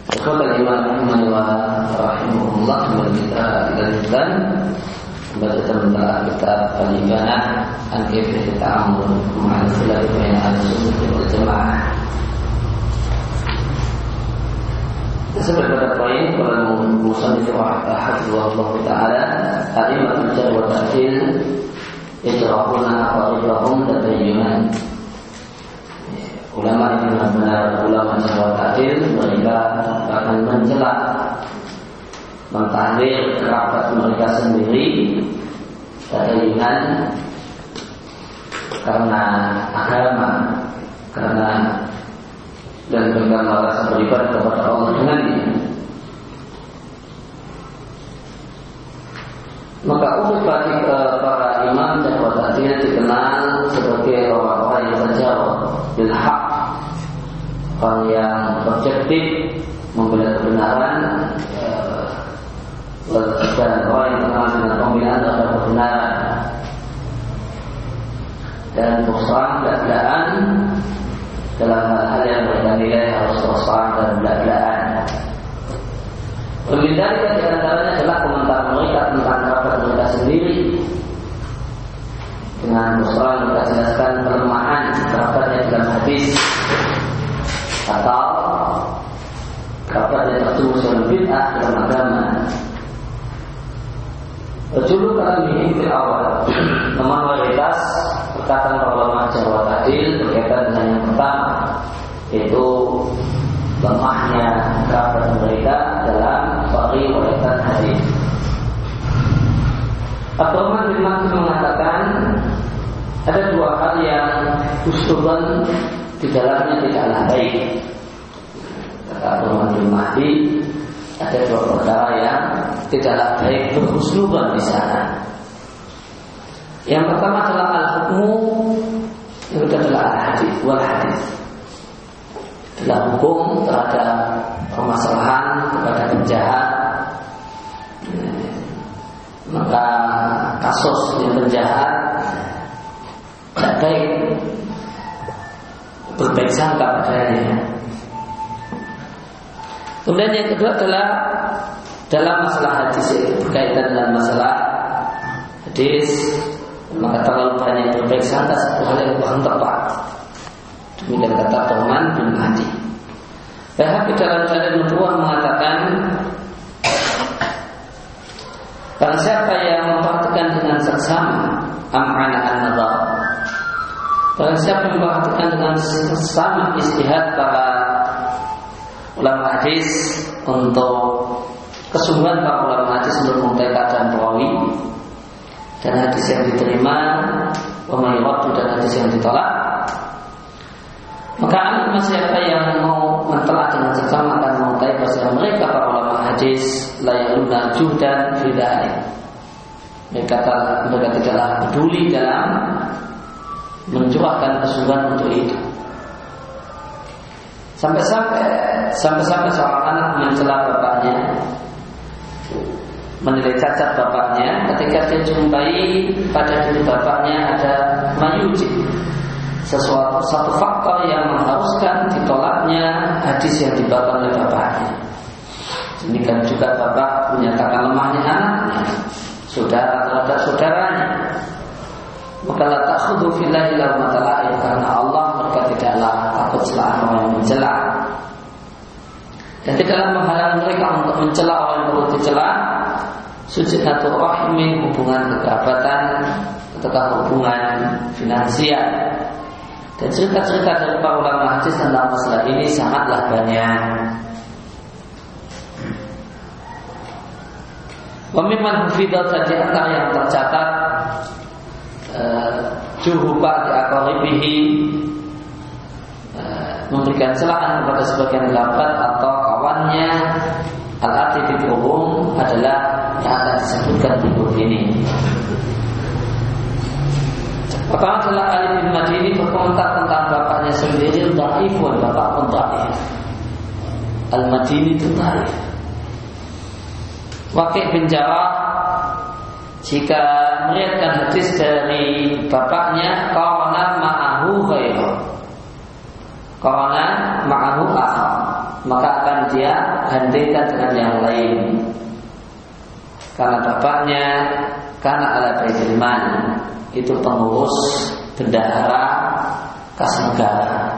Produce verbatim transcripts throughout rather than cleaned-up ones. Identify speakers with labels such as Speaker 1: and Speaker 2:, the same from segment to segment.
Speaker 1: Ikhwatal iman wa rahimahullah, kita dilanjutkan baca tentang kitab Al-Ibanah an kayfiyat ta'ammul ma'al khilaf baina al-sunnah wal jamaah. Sampai pada poin pada musannif rahimahullah taala, a'immatul jarh wa ta'dil yajrahuna aqaidahum tadayyunan. Ulama yang benar-benar ulama jarh wa ta'dil, mereka akan mencela, mentahdir kerabat mereka sendiri tadayyunan karena agama, karena dan mereka merasa beribadah kepada Allah dengannya. Maka untuk bagi para imam dan wadatnya dikenal sebagai orang-orang yang terjawab bil haq, orang yang objektif membela kebenaran, dan orang yang terkenal dengan pembelaan terhadap kebenaran dan berserang belak-belakan dalam hal-hal yang mereka nilai harus terserang dan belak-belakan. Pembedaan di antaranya adalah komentar mereka tentang kerabat mereka sendiri dengan berserang mereka jelaskan kelemahan kerabatnya dalam hadis atau kerabatnya tertulis dalam bid'ah dalam agama. Julu kali ini di awal, teman mayoritas perkataan para ulama jarh wa ta'dil berkaitan dengan yang pertama, yaitu lemahnya kerabat mereka dalam riwayat hadis. Abdurrahman bin Mahdi mengatakan ada dua hal yang usulan di dalamnya tidaklah baik. Kata Abdurrahman bin Mahdi, ada dua perkara yang tidaklah baik berhusnudzon di sana. Yang pertama adalah al-hukmu, yang kedua adalah al-hadis wal hadis. Dalam hukum terhadap permasalahan kepada penjahat, maka kasus yang penjahat tidak baik berbaik sangka padanya. Kemudian yang kedua adalah dalam masalah hadis, yaitu berkaitan dengan masalah hadis, maka terlalu banyak berbaik sangka satu hal yang kurang tepat. Demikian kata Abdurrahman bin Mahdi. Baihaqi dalam Dalil Nubuwah mengatakan, barang siapa yang memperhatikan dengan seksama am'ana an-nadhar, barang siapa yang memperhatikan dengan seksama istihad para ulama hadis untuk kesungguhan para ulama hadis untuk mengetahui keadaan perawi dan hadis yang diterima, pemayurat dan hadis yang ditolak, maka anak siapa yang mau mentelah dengan seksama akan mengetahui bahwa mereka para ulama hadis layaluna juhdan fidalik, mereka, mereka tidaklah peduli dalam mencurahkan kesungguhan untuk itu. Sampai-sampai Sampai-sampai seorang anak mencela bapaknya, menilai cacat bapaknya ketika dia jumpai pada diri bapaknya ada mayuji, sesuatu satu faktor yang mengharuskan ditolaknya hadis yang dibawa oleh bapaknya. Demikian juga bapak menyatakan lemahnya anaknya, saudara terhadap saudaranya. Maka la ta'khudhu fillahi lawmata la'im, karena Allah mereka tidaklah takut celaan orang yang mencela, dan tidaklah menghalang mereka untuk mencela orang yang perlu dicela. Sujinatul rahmi, hubungan kekerabatan atau hubungan finansial. Dan cerita-cerita dari para ulama hadis tentang masalah ini sangatlah banyak. Wa mimman hufidha, di antara yang tercatat juhuba di aqaribihi, memberikan celaan kepada sebagian kerabat atau kawannya, al-ati bi'uhum, adalah yang akan disebutkan berikut ini. Pertama adalah Ali bin Madini berkomentar tentang bapaknya sendiri, dhaifun, bapak pun dhaif. Al-Madini itu dhaif. Waqi' bin Jarrah jika meriwayatkan hadis dari bapaknya, qarana ma'ahu ghairu, qarana ma'ahu akhar, maka akan dia bandingkan dengan yang lain. Karena bapaknya karena ala baitul mal, itu pengurus bendahara kas negara,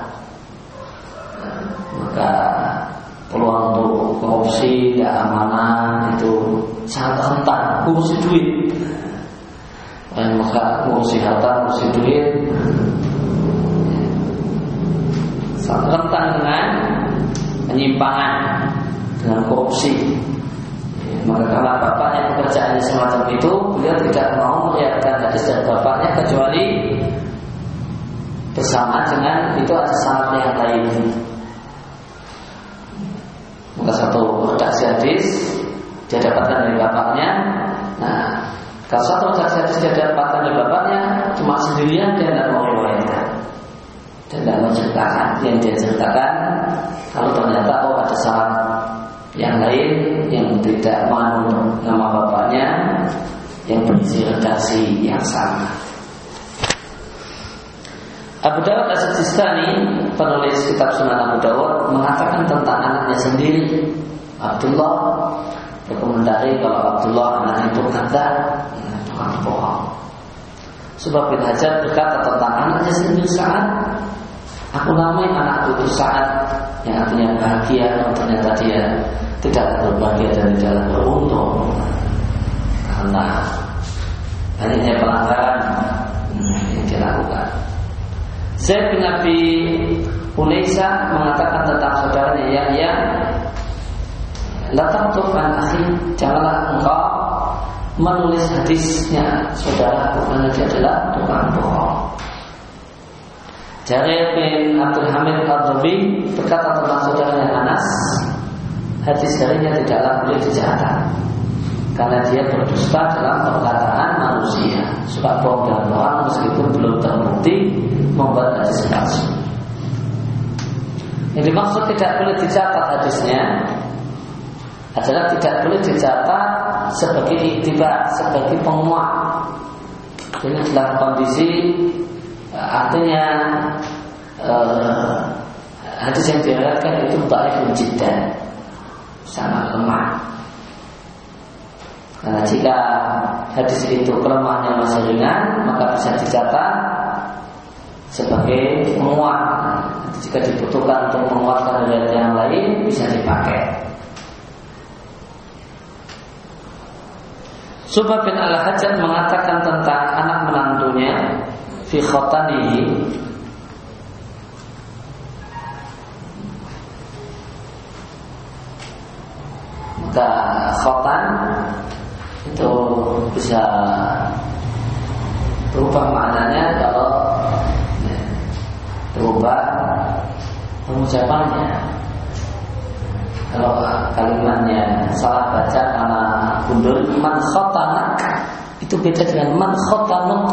Speaker 1: maka peluang untuk korupsi, keamanan itu sangat rentan. Ngurusi duit, maka ngurusi harta, ngurusi duit sangat rentan dengan penyimpangan, dengan korupsi. Maka karena bapaknya pekerjaannya semacam itu, beliau tidak mau melihatkan hadis dari bapaknya kecuali bersama dengan itu ada syarat yang lain. Maka satu redaksi hadis dia dapatkan dari bapaknya. Nah, kalau satu redaksi hadis dia dapatkan dari bapaknya cuma sendirian, dia tidak mau riwayatkan dan tidak mau ceritakan yang dia ceritakan. Kalau ternyata oh ada syarat yang lain yang tidak mengandung nama bapaknya yang berisi redaksi yang sama. Abu Dawud As-Sijistani, penulis kitab Sunan Abu Dawud, mengatakan tentang anaknya sendiri, Abdullah, berkomentari kalau Abdullah anak itu kata tukang bohong. Sebab bin Hajar berkata tentang anaknya sendiri saat aku namai anak itu saat, yang artinya bahagia, ternyata dia tidak berbahagia dan tidak beruntung karena banyaknya pelanggaran yang dilakukan. Zaid bin Abi Unaisa mengatakan tentang saudaranya Yahya, la taktub an akhi, janganlah engkau menulis hadisnya saudara karena dia adalah tukang bohong. Jarir bin Abdul Hamid Al-Dhabi berkata tentang saudaranya Anas, hadis darinya tidaklah boleh dicatat karena dia berdusta dalam perkataan manusia, suka bohong dan bohong meskipun belum terbukti membuat hadis palsu. Yang dimaksud tidak boleh dicatat hadisnya adalah tidak boleh dicatat sebagai iktibar, sebagai penguat. Ini adalah kondisi, artinya eh, hadis yang diriwayatkan itu dhaifun jiddan, sangat lemah. Karena jika hadis itu kelemahannya masih ringan, maka bisa dicatat sebagai penguat. Jika dibutuhkan untuk menguatkan riwayat yang lain, bisa dipakai. Subah bin Al-Hajjaj mengatakan tentang anak menantunya fi khotanihi, maka khotan itu bisa berubah maknanya kalau berubah pengucapannya. Kalau kalimatnya salah baca karena gundul, man khotanak itu beda dengan man khotanuk.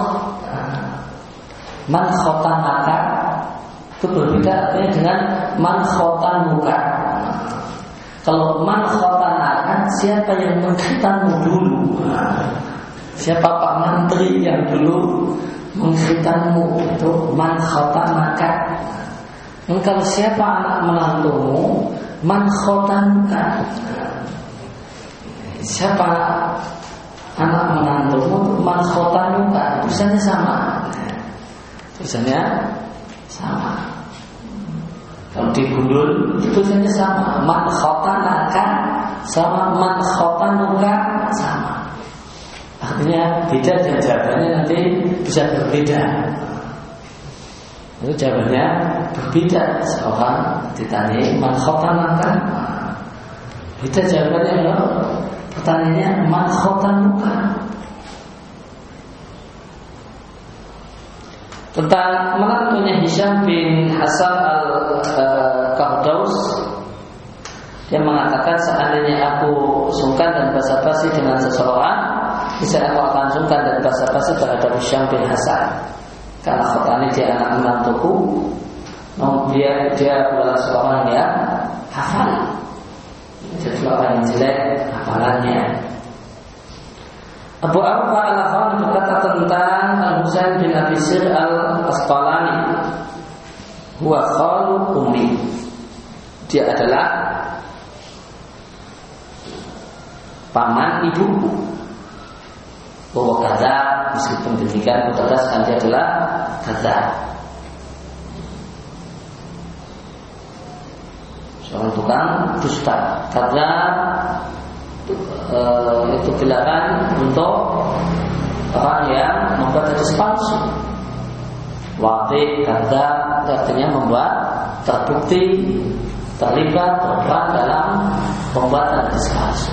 Speaker 1: Man khotanaka itu berbeda artinya dengan man khotanuka. Kalau man khotanaka, siapa yang mengkhitanmu dulu? Siapa Pak Menteri yang dulu mengkhitanmu? Itu man khotanaka. Dan kalau siapa anak menantumu, man khotanuka. Siapa anak menantumu, man khotanuka. Tulisannya sama. Tulisannya sama. Kalau digundul itu tulisannya sama. Man khotanaka sama man khotanuka sama. Artinya beda dan jawabannya nanti bisa berbeda. Itu jawabannya berbeda. Seorang ditanya man khotanaka, beda jawabannya loh. Pertanyaannya man khotanuka. Tentang menantunya Hisham bin Hasan al-Qahdaus, dia mengatakan seandainya aku sungkan dan basa-basi dengan seseorang, bisa aku akan sungkan dan basa-basi terhadap Hisham bin Hasan, karena khotani dia anak menantuku. Dia dia adalah seorang yang hafal, jadi orang yang jelek hafalannya. Abu Arfa al-Afan berkata tentang Al-Husain bin Abi Sir al-Asqalani, huwa khalu ummi, dia adalah paman ibuku. Bahwa kata meskipun demikian kutegaskan dia adalah kata. Seorang tukang dusta. Kata e, itu dilarang untuk orang yang membuat hadis palsu. Wadi kata artinya membuat terbukti terlibat berperan dalam pembuatan hadis palsu.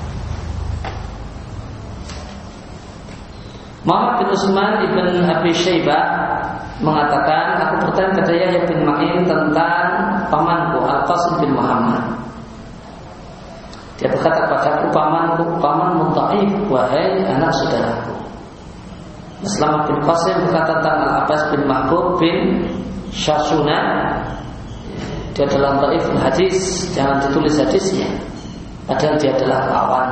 Speaker 1: Muhammad bin Utsman ibn Abi Syaibah mengatakan, aku bertanya kepada Yahya bin Ma'in tentang pamanku Al-Qasim bin Muhammad. Dia berkata kepadaku, pamanku paman mutaif, wahai anak saudaraku. Muslim bin Qasim berkata tentang Al-Abbas bin Mahbub bin Syasuna, dia adalah dhaif hadis, jangan ditulis hadisnya, padahal dia adalah lawan.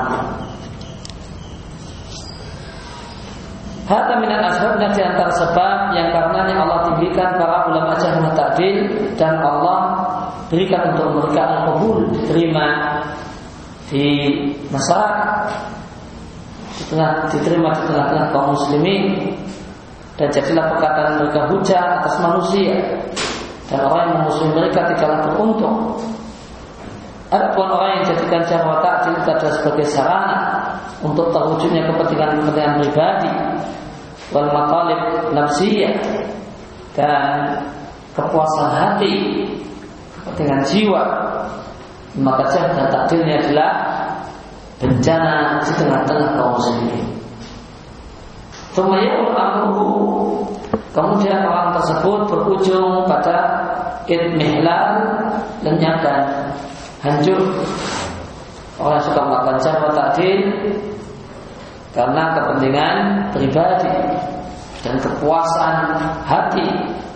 Speaker 1: Hatta minal asbabnya di antara sebab yang karenanya Allah tinggikan para ulama jarh wa ta'dil dan Allah berikan untuk mereka al-qabul, diterima di masyarakat, di tengah, diterima di tengah-tengah kaum muslimin, dan jadilah perkataan mereka hujah atas manusia, dan orang yang memusuhi mereka tidaklah beruntung. Adapun orang yang jadikan jarh wa ta'dil itu adalah sebagai sarana untuk terwujudnya kepentingan-kepentingan pribadi, wal matalib nafsiyah, dan kepuasan hati, kepentingan jiwa, maka jarh dan ta'dilnya adalah bencana di tengah-tengah kaum muslimin. Tumayyul amruhu, kemudian orang tersebut berujung pada idmihlal, lenyap dan hancur. Orang yang suka melakukan jarh wa ta'dil karena kepentingan pribadi dan kepuasan hati,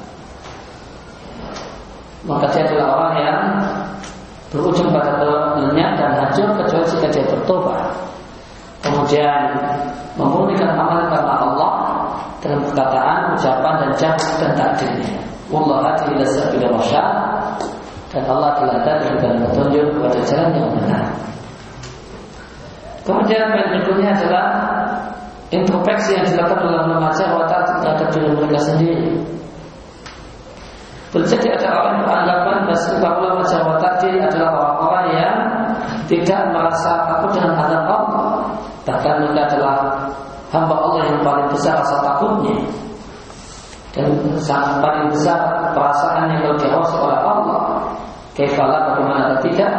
Speaker 1: maka dia adalah orang yang berujung pada lenyap dan hancur kecuali jika dia bertobat, kemudian memurnikan amal karena Allah dalam perkataan, ucapan dan jarh dan ta'dilnya. Wallahu hadi ila sabil rasyad, dan Allah telah memberikan petunjuk kepada jalan yang benar. Kemudian poin berikutnya adalah introspeksi yang dilakukan oleh ulama jarh wa ta'dil terhadap diri mereka sendiri. Boleh jadi ada orang yang beranggapan bahwa ulama jarh wa ta'dil adalah orang-orang yang tidak merasa takut dengan azab Allah, bahkan mereka adalah hamba Allah yang paling besar rasa takutnya dan sangat paling besar perasaannya kalau diawasi oleh Allah. Kaifalah, bagaimana tidak?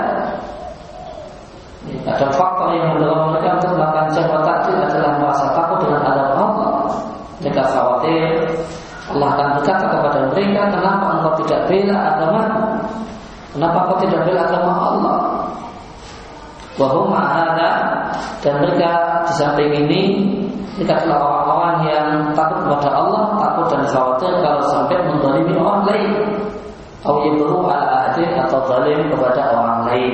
Speaker 1: Ada faktor yang mendorong mereka untuk melakukan jarh wa ta'dil adalah merasa takut dengan azab Allah. Mereka khawatir Allah akan berkata kepada mereka, kenapa engkau tidak bela agama? Kenapa engkau tidak bela agama Allah? Wa hum ma'ahada, dan mereka di samping ini mereka adalah orang-orang yang takut kepada Allah, takut dan khawatir kalau sampai menzalimi orang lain, atau yabru ala ahdi, atau zalim kepada orang lain.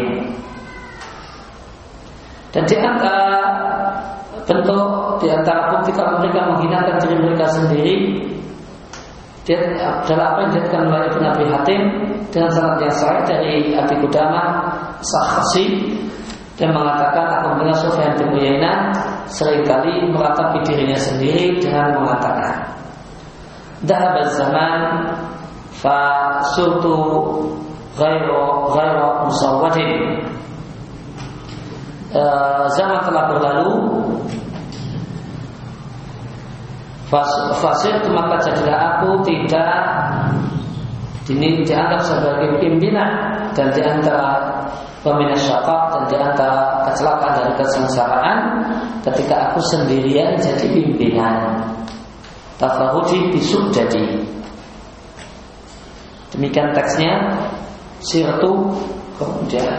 Speaker 1: Dan di antara bentuk, di antara bukti kalau mereka menghinakan diri mereka sendiri, dia adalah apa yang dijadikan oleh Ibn Abi Hatim dengan sanad yang sahih dari Abi Qudamah Sakhsi, dia mengatakan, aku mendengar Sufyan bin Uyainah seringkali meratapi dirinya sendiri dengan mengatakan, dhahaba zaman fa surtu ghairu ghairu musawwadin. Zaman telah berlalu, fasir maka jadilah aku tidak ini dianggap sebagai pimpinan, dan di antara peminas syafaq, dan di antara kecelakaan dan kesengsaraan ketika aku sendirian jadi pimpinan. Tafahudi bisuk jadi. Demikian teksnya. Sirtu kemudian.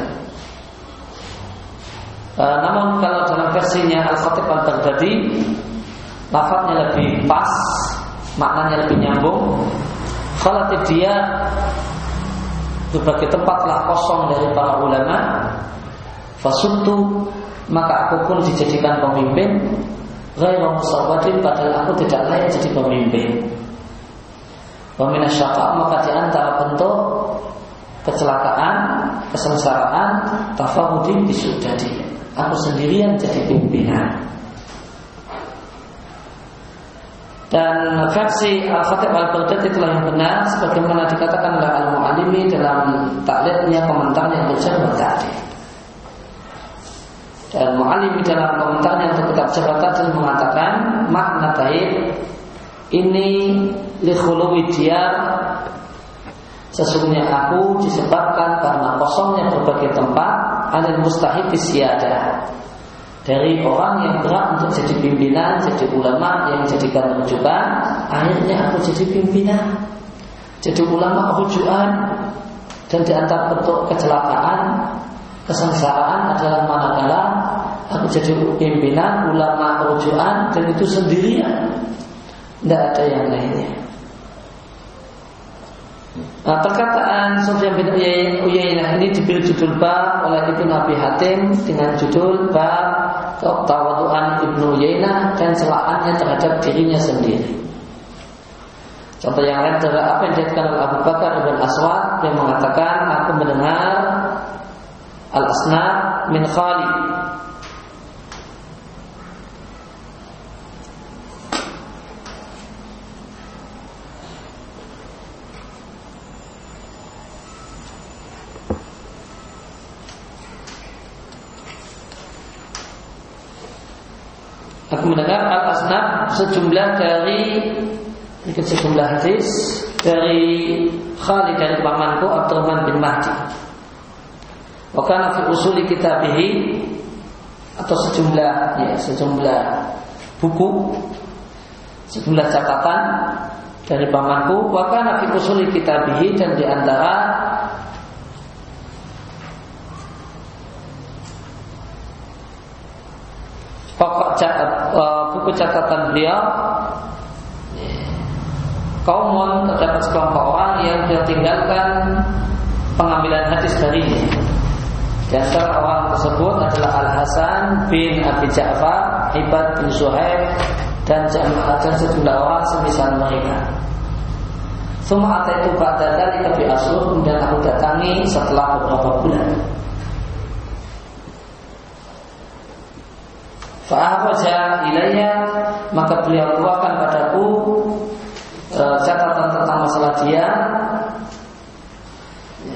Speaker 1: E, namun kalau dalam versinya Al-Khatib Al-Baghdadi, lafadznya lebih pas, maknanya lebih nyambung. Khalatib dia berbagai tempat telah kosong dari para ulama. Fasuntu, maka aku pun dijadikan pemimpin. Ghairu musawwadin, padahal aku tidak layak jadi pemimpin. Wa minas syaqa, maka di antara bentuk kecelakaan, kesengsaraan, tafahudi bisudadi. Aku sendirian jadi pimpinan. Dan versi Al-Khatib Al-Baghdadi itulah yang benar, sebagaimana dikatakan oleh Al-Mu'allimi dalam taklidnya, komentarnya untuk Jarh wa Ta'dil. Dan Mu'allimi dalam komentarnya untuk kitab Jarh wa Ta'dil mengatakan makna bait ini li khuluwi diyar, sesungguhnya aku disebabkan karena kosongnya berbagai tempat, anil mustahil siyadah, dari orang yang berat untuk jadi pimpinan, jadi ulama yang jadikan rujukan, akhirnya aku jadi pimpinan, jadi ulama rujukan. Dan di antara bentuk kecelakaan, kesengsaraan adalah manakala aku jadi pimpinan, ulama rujukan, dan itu sendirian, tidak ada yang lainnya. Nah, perkataan Sufyan bin Uyainah ini diberi judul bab oleh Ibnu Abi Hatim dengan judul bab tawadu'an Ibnu Uyainah dan celaannya terhadap dirinya sendiri. Contoh yang lain adalah apa yang dikatakan oleh Abu Bakar bin Aswad yang mengatakan, aku mendengar Al-Asnad min Khalid. Aku mendengar Al-Asnad sejumlah dari ikut sejumlah hadis dari Khalid dari pamanku Abdurrahman bin Mahdi. Wa kana fi usuli kitabihi, atau sejumlah ya sejumlah buku, sejumlah catatan dari pamanku. Wa kana fi usuli kitabihi, dan di antara pokok catat, uh, buku catatan beliau, kaumun, terdapat sekelompok orang yang dia tinggalkan pengambilan hadis darinya. Di antara orang tersebut adalah Al-Hasan bin Abi Ja'far, Ibad bin Suhaib, dan jamaah dan sejumlah orang semisal mereka. Semua ataitu ba'da dzalika bi asur, kemudian aku datangi setelah beberapa bulan. Fa'akhraja ilayya, maka beliau keluarkan padaku e, catatan tentang masalah dia. E,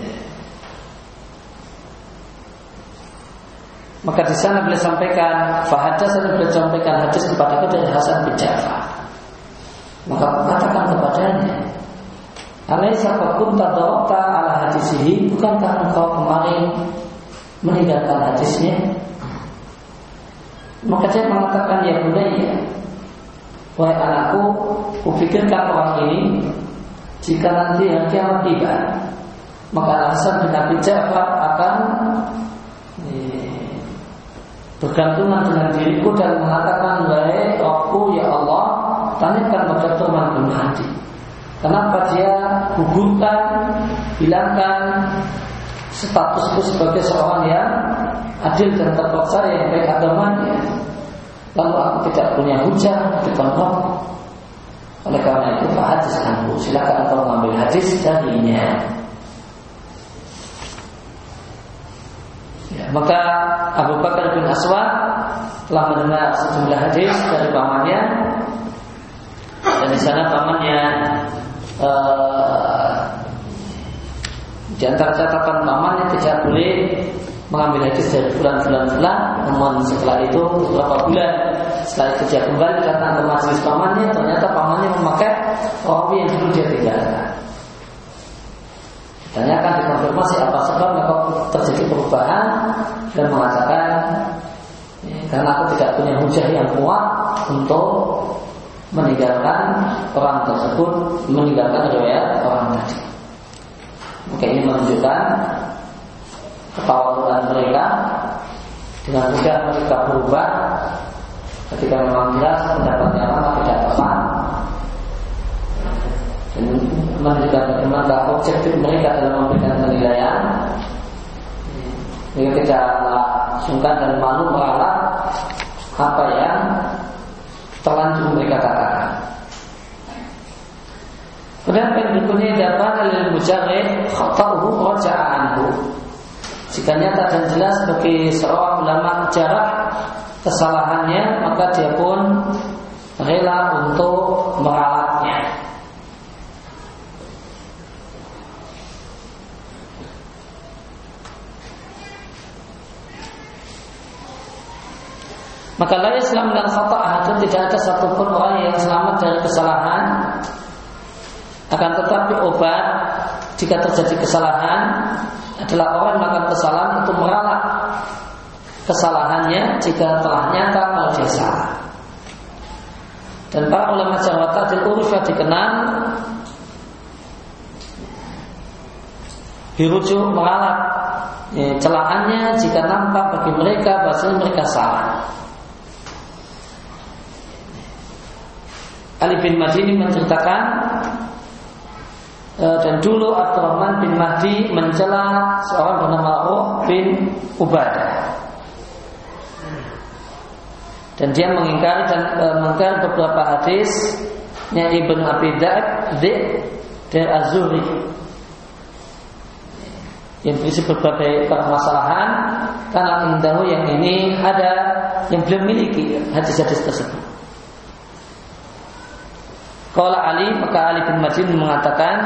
Speaker 1: maka di sana beliau sampaikan, fahaddatsan, beliau sampaikan hadis kepadaku dari Hasan bin Ja'far. Maka katakan kepadanya, alaysa qad kunta darabta ala hadisihi, bukankah engkau kemarin meninggalkan hadisnya? Maka dia mengatakan, ya bunayya, wahai anakku, kupikirkan orang ini jika nanti hari kiamat tiba, maka Hasan bin Abi Ja'far akan eh, bergantungan dengan diriku dan mengatakan, wahai Rabbku, ya Allah, tanyakan pada Abdurrahman bin Mahdi, kenapa dia gugurkan, hilangkan statusku sebagai seorang yang adil dan terpercaya yang baik agamanya, lalu aku tidak punya hujah di depan Allah. Oleh karena itu, hadis aku, silakan engkau mengambil hadis darinya. Ya, maka Abu Bakar bin Aswad telah mendengar sejumlah hadis dari pamannya, dan di sana pamannya uh, di antara catatan pamannya tidak boleh mengambil hadis dari bulan-bulan-bulan. Namun setelah itu beberapa bulan setelah itu dia kembali datang ke majelis pamannya, ternyata pamannya memakai rawi yang dulu dia tinggalkan. Ditanyakan, dikonfirmasi apa sebabnya kok terjadi perubahan, dan mengatakan, karena aku tidak punya hujah yang kuat untuk meninggalkan orang tersebut, meninggalkan riwayat orang tadi. Maka ini menunjukkan ketawaduan mereka, dengan mudah mereka berubah ketika memang jelas pendapatnya lama tidak tepat, dan menunjukkan bagaimana objektif mereka dalam memberikan penilaian. Mereka tidak sungkan dan malu meralat apa yang terlanjur mereka katakan. Kemudian poin berikutnya dapat lil mujarrid khata'uhu raja'a anhu. Jika nyata dan jelas bagi seorang ulama jarah kesalahannya, maka dia pun rela untuk meralatnya. Maka la Islam dan khata' itu tidak ada satupun orang yang selamat dari kesalahan. Akan tetapi obat jika terjadi kesalahan adalah orang yang melakukan kesalahan untuk meralat kesalahannya jika telah nyata kalau dia salah. Dan para ulama jarh wa ta'dil urfa dikenal dirujuk meralat ya, celahannya jika nampak bagi mereka bahwasanya mereka salah. Ali bin Madini menceritakan e, dan dulu Abdurrahman bin Mahdi mencela seorang bernama Ruh bin Ubadah, dan dia mengingkari dan e, mengingkari beberapa hadisnya Ibnu Abi Dzib dari Az-Zuhri yang berisi berbagai permasalahan, karena indahu yang ini ada yang belum miliki hadis-hadis tersebut. Qala Ali, maka Ali bin Madini mengatakan,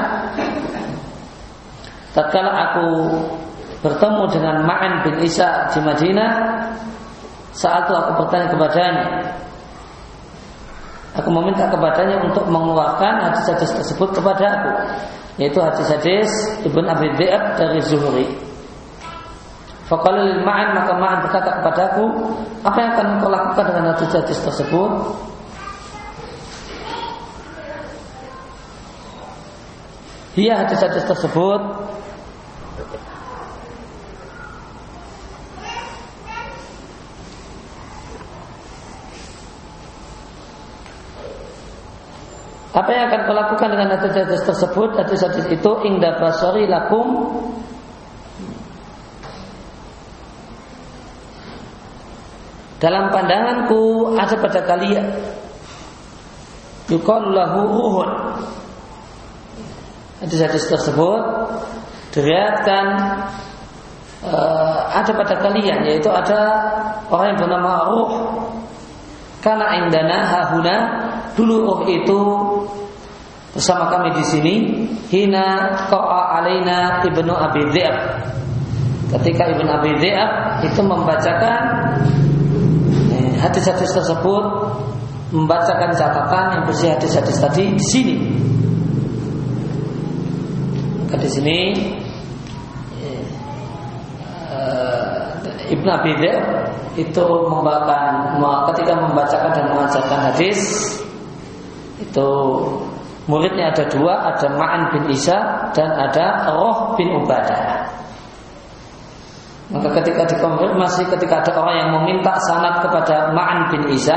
Speaker 1: tatkala aku bertemu dengan Ma'an bin Isa di Madinah, saat itu aku bertanya kepadanya, aku meminta kepadanya untuk mengeluarkan hadis-hadis tersebut kepada aku, yaitu hadis-hadis Ibn Abi Dzib dari Zuhri. Faqala lil Ma'an, maka Ma'an berkata kepadaku, apa yang akan kau lakukan dengan hadis-hadis tersebut? Dia hadis-hadis tersebut apa yang akan kau lakukan dengan hadis-hadis tersebut? Hadis-hadis itu inda basari lakum, dalam pandanganku ada pada kalian, yuqalu lahu ruhun. Hadis-hadis tersebut diriwayatkan uh, ada pada kalian, yaitu ada orang yang bernama Ruh. Karena indana hahuna, dulu Ruh itu bersama kami di sini. Hina qa'a alaina Ibnu Abi Dzib, ketika Ibnu Abi Dzib itu membacakan eh, hadis-hadis tersebut, membacakan catatan yang berisi hadis-hadis tadi di sini. Di sini uh, Ibnu Abi Dzib itu membacakan, ketika membacakan dan mengajarkan hadis itu muridnya ada dua, ada Ma'an bin Isa dan ada Ruh bin Ubadah. Maka ketika dikonfirmasi, ketika ada orang yang meminta sanad kepada Ma'an bin Isa,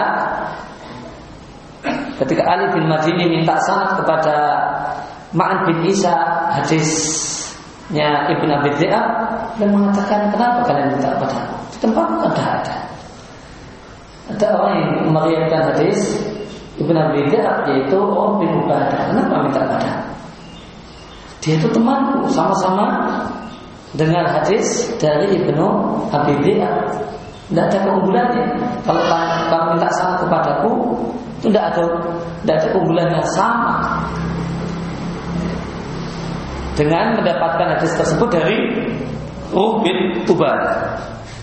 Speaker 1: ketika Ali bin Madini minta sanad kepada Ma'an bin Isa hadisnya Ibn Abi Dzib, dan mengatakan, kenapa kalian minta kepada aku? Di tempat ada ada ada orang yang meriwayatkan hadis Ibn Abi Dzib, yaitu Ruh bin Ubadah. Kenapa minta kepada aku? Dia itu temanku, sama-sama dengar hadis dari Ibnu Abi Dzib. Tidak ada keunggulannya. Kalau kalau minta sanad kepadaku, itu tidak ada tidak ada keunggulannya, sama dengan mendapatkan hadis tersebut dari Ruh bin Ubadah.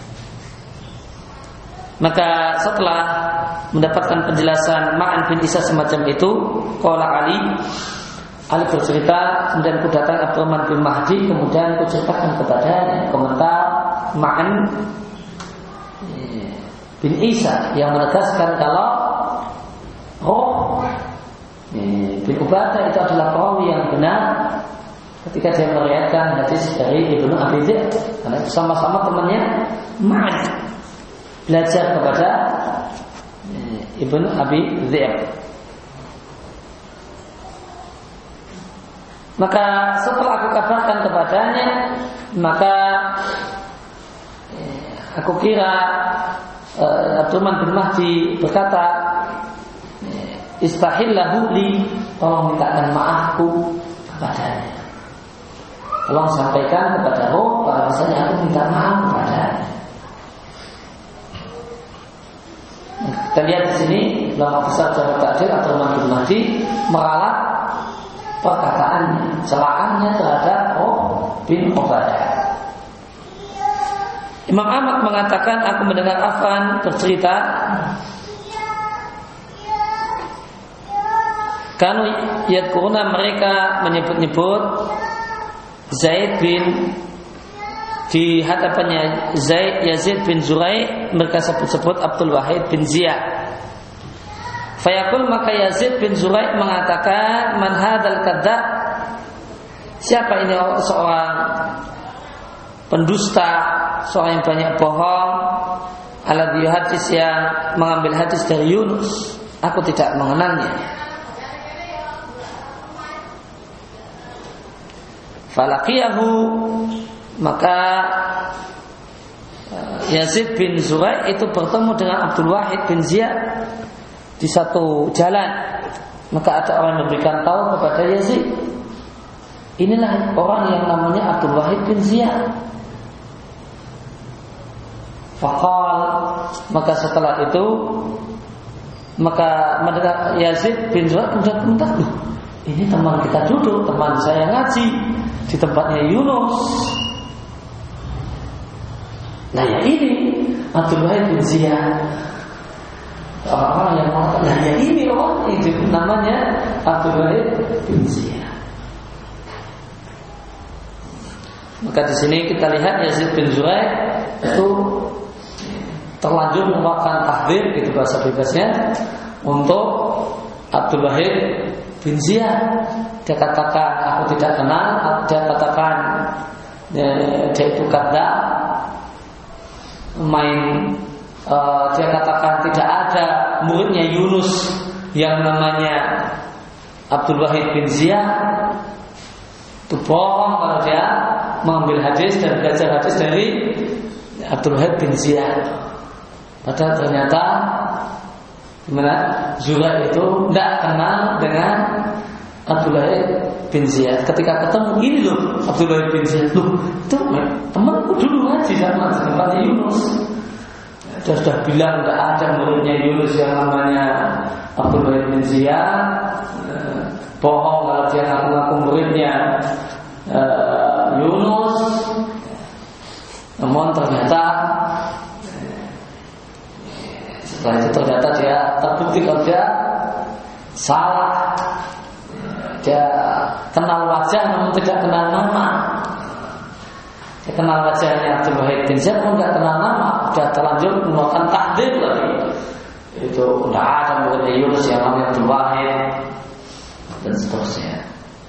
Speaker 1: Maka setelah mendapatkan penjelasan Ma'an bin Isa semacam itu, qala Ali, Ali bercerita, kemudian ku datang Abdurrahman bin Mahdi, kemudian ku ceritakan kepadanya komentar Ma'an bin Isa yang menegaskan kalau Ruh bin Ubadah itu adalah perawi yang benar ketika dia meriwayatkan hadis dari Ibnu Abi Dzib, karena itu sama-sama temannya Ma'an belajar kepada Ibnu Abi Dzib. Maka setelah aku kabarkan kepadanya, maka aku kira uh, Abdurrahman bin Mahdi berkata, istahillahu li, tolong mintakan maafku kepadanya. Tolong sampaikan kepada roh bahwasanya aku minta maaf kepadanya. Kita lihat di sini ulama besar Jarh Ta'dil atau Madhul Mahdi meralat perkataannya, celaannya terhadap Roh bin Ubadah. Imam Ahmad mengatakan, aku mendengar Affan bercerita, kanu yadkuruna, mereka menyebut-nyebut Zaid bin, di hadapannya Zaid Yazid bin Zurai, mereka sebut-sebut Abdul Wahid bin Ziyad. Fayaqul, maka Yazid bin Zurai mengatakan, man hadzal kadzdzab, siapa ini seorang pendusta, seorang yang banyak bohong, alladzi hadis, yang mengambil hadis dari Yunus, aku tidak mengenalnya. Falaqiyahu, maka Yazid bin Zurai itu bertemu dengan Abdul Wahid bin Ziyad di satu jalan. Maka ada orang yang memberikan tahu kepada Yazid, inilah orang yang namanya Abdul Wahid bin Ziyad. Faqal, maka setelah itu maka mendengar Yazid bin Zurai kemudian mentak, ini teman kita duduk, teman saya ngaji di tempatnya Yunus. Nah ya ini Abdul Wahid bin Ziyad. Orang-orang yang mengatakan, nah ya ini orang itu namanya Abdul Wahid bin Ziyad. Maka di sini kita lihat Yazid bin Zurai itu terlanjur melakukan tahdzir, itu bahasa bebasnya, untuk Abdul Wahid bin Ziyad. Dia katakan aku tidak kenal, dia katakan ya, dia itu kadzdzab, main uh, dia katakan tidak ada muridnya Yunus yang namanya Abdul Wahid bin Ziyad. Itu bohong kalau dia mengambil hadis dan belajar hadis dari Abdul Wahid bin Ziyad. Padahal ternyata gimana? Zurai itu tidak kenal dengan Abdul Wahid bin Ziyad. Ketika ketemu, ini loh Abdul Wahid bin Ziyad, loh itu temanku dulu ngaji sama tempatnya Yunus. Dia sudah bilang tidak ada muridnya Yunus yang namanya Abdul Wahid bin Ziyad. Bohong kalau dia ngaku-ngaku muridnya uh, Yunus. Namun ternyata setelah itu ternyata dia terbukti kalau dia salah. Dia kenal wajah namun tidak kenal nama. Dia kenal wajahnya Abdul Wahid bin Ziyad namun tidak kenal nama. Dia terlanjur melakukan tahdzir lagi. Itu tidak ada muridnya Yunus yang namanya Abdul Wahid dan seterusnya.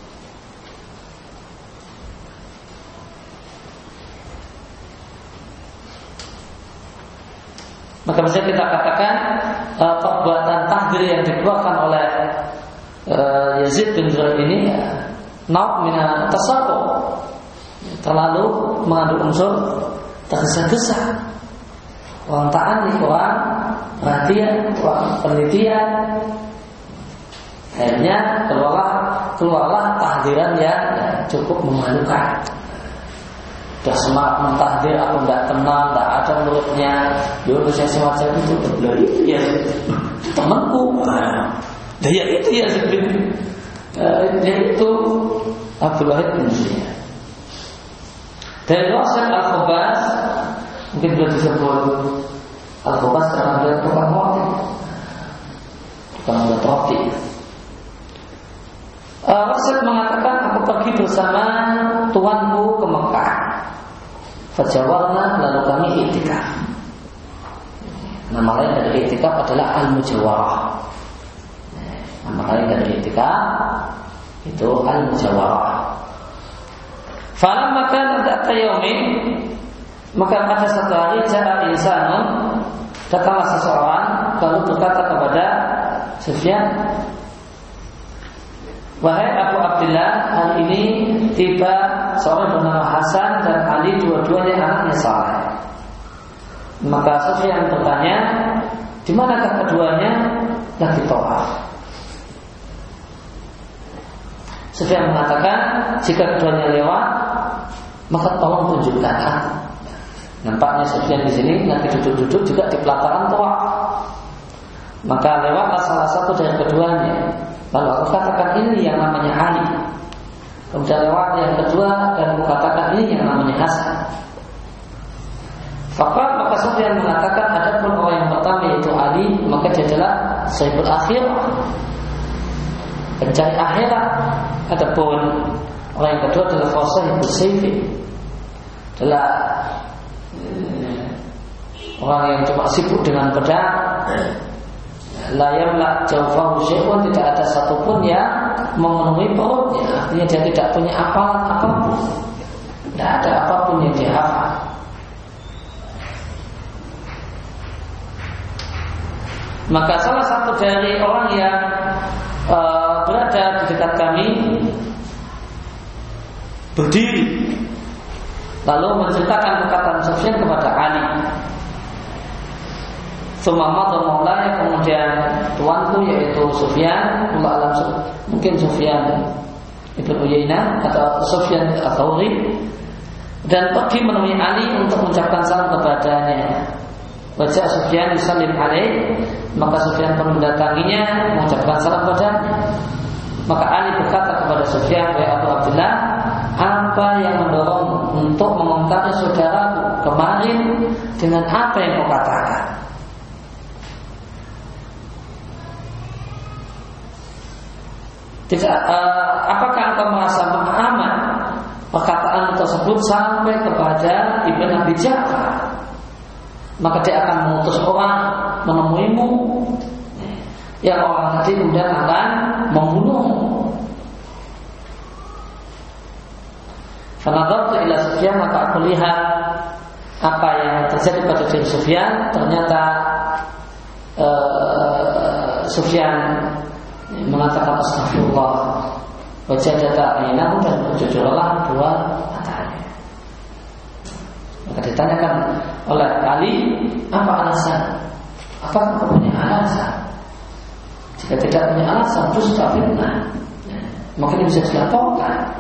Speaker 1: Maka bisa kita katakan uh, perbuatan tahdzir yang dikeluarkan oleh uh, Yazid bin Zurai ini ya, nau' mina tasarruf, terlalu mengandung unsur tergesa-gesa, kurang ta'ani, kurang perhatian, kurang penelitian. Akhirnya keluarlah keluarlah tahdiran yang ya, cukup memalukan. Sudah semangat mentahdir, aku tidak kenal, tidak ada muridnya Yunus yang semacam itu. Betul itu ya temanku. Nah, ya itu ya sebenarnya. Dia itu Abdul Wahid bin Ziyad. Dari Rasul Al-Khubas, mungkin sudah disebut Al-Khubas karena dia tukang roti, tukang roti. Rasul mengatakan, aku pergi bersama tuanku ke Mekah. Fajawarna, lalu kami i'tikaf. Nama lain dari i'tikaf adalah al-mujawarah. Nama lain dari i'tikaf itu al-mujawarah. Falamma kana dzata yaumin, maka pada satu hari ja'a insanun, datanglah seseorang lalu berkata kepada Sufyan, wahai Abu Abdillah, hari ini tiba seorang bernama Hasan dan Ali, dua-duanya anaknya saleh. Maka Sufyan bertanya, di manakah keduanya? Lagi tawaf. Sufyan mengatakan, jika keduanya lewat, maka tolong tunjukkan aku. Nampaknya Sufyan di sini lagi duduk-duduk juga di pelataran tua. Maka lewatlah salah satu dari keduanya. Lalu aku katakan, ini yang namanya Ali. Kemudian lewat yang kedua dan aku katakan, ini yang namanya Hasan. Fakat maka Sufyan mengatakan, adapun orang yang pertama yaitu Ali, maka dia adalah sahibul akhir, pencari akhirat. Adapun orang yang kedua adalah sahibul sayfi, adalah eh, orang yang cuma sibuk dengan pedang. La yamla jawfahu syai'un, tidak ada satupun yang memenuhi perutnya. Artinya dia tidak punya apalan apapun, tidak ada apapun yang dia hafal. Maka salah satu dari orang yang uh, berada di dekat kami berdiri lalu menceritakan perkataan Sufyan kepada Ali. Sumama atau maulanya, kemudian tuanku yaitu Sufyan, Allah alam, mungkin Sufyan Ibn Uyainah atau Sufyan Al-Thawri, dan pergi menemui Ali untuk mengucapkan salam kepadanya. Wajah Sufyan disalim alaih, maka Sufyan pun mendatanginya mengucapkan salam kepadanya. Maka Ali berkata kepada Sufyan, wahai Abu Abdullah, apa yang mendorong untuk mengomentari saudaraku kemarin dengan apa yang kau katakan? Tidak, uh, apakah engkau merasa mengaman perkataan tersebut sampai kepada Ibn Abi Ja'far? Maka dia akan mengutus orang menemuimu, yang orang tadi kemudian akan membunuhmu. Fanadhartu ila Sufyan, maka aku lihat apa yang terjadi pada diri Sufyan. Ternyata uh, Sufyan mengatakan astagfirullah, wajah data ainahu, dan berjujurlah dua matanya. Maka ditanyakan oleh Ali, apa alasan? Apakah kau punya alasan? Jika tidak punya alasan, dusta fitnah, mungkin bisa dilaporkan.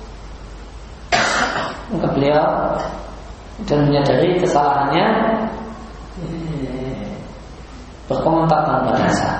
Speaker 1: Maka beliau dan menyadari kesalahannya, berkomentar tanpa dasar.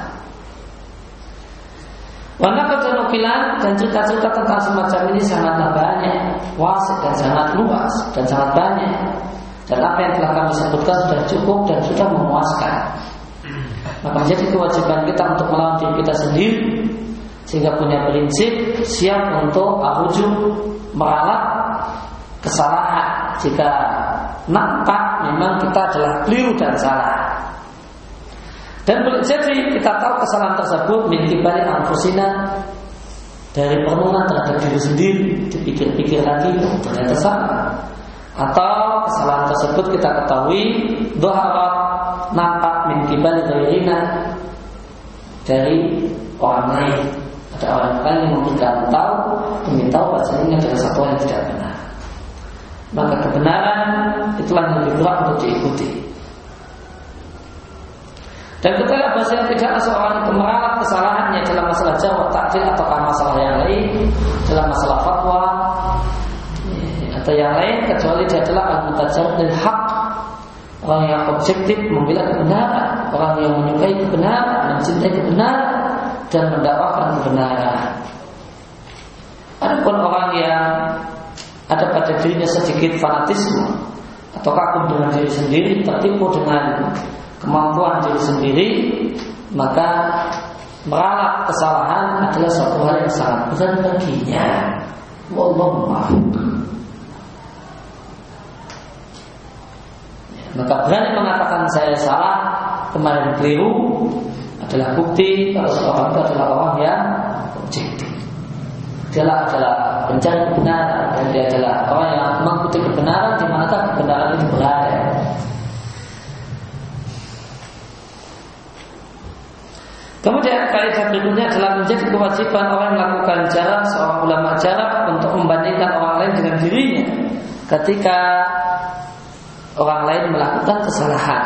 Speaker 1: Warna ketenukilan dan cerita-cerita tentang semacam ini sangatlah banyak, wasit dan sangat luas dan sangat banyak. Dan apa yang telah kami sebutkan sudah cukup dan sudah memuaskan. Maka menjadi kewajiban kita untuk melawan diri kita sendiri, sehingga punya prinsip siap untuk arujuk, meralat kesalahan jika nampak memang kita adalah keliru dan salah. Dan boleh jadi kita tahu kesalahan tersebut min kibari anfusina, dari perenungan terhadap diri sendiri, dipikir-pikir lagi ternyata salah. Atau kesalahan tersebut kita ketahui dhaharat, nampak min kibari ghairina, dari orang lain. Ada orang lain yang memberikan tahu, ingin tahu bahwa ini adalah satu yang tidak benar. Maka kebenaran itulah yang lebih berat untuk diikuti. Dan ketika bahasanya tidaklah seorang itu meralat kesalahannya dalam masalah jawab takdir ataukah masalah yang lain, dalam masalah fatwa atau yang lain, kecuali dia adalah al-mutajawab lil haq, orang yang objektif membela kebenaran, orang yang menyukai kebenaran, mencintai kebenaran dan mendakwakan kebenaran. Adapun orang yang ada pada dirinya sedikit fanatisme atau kagum dengan diri sendiri, tertipu dengan kemampuan diri sendiri, maka meralat kesalahan adalah suatu hal yang sangat berat baginya. Wallahu a'lam. Maka berani mengatakan saya salah, kemarin keliru, adalah bukti kalau seorang itu adalah orang yang objektif. Dia adalah pencari kebenaran, dan dia adalah orang yang mengikuti kebenaran di manakah kebenaran itu berada. Kemudian kaidah berikutnya adalah menjadi kewajiban orang yang melakukan jarak, seorang ulama jarak, untuk membandingkan orang lain dengan dirinya ketika orang lain melakukan kesalahan.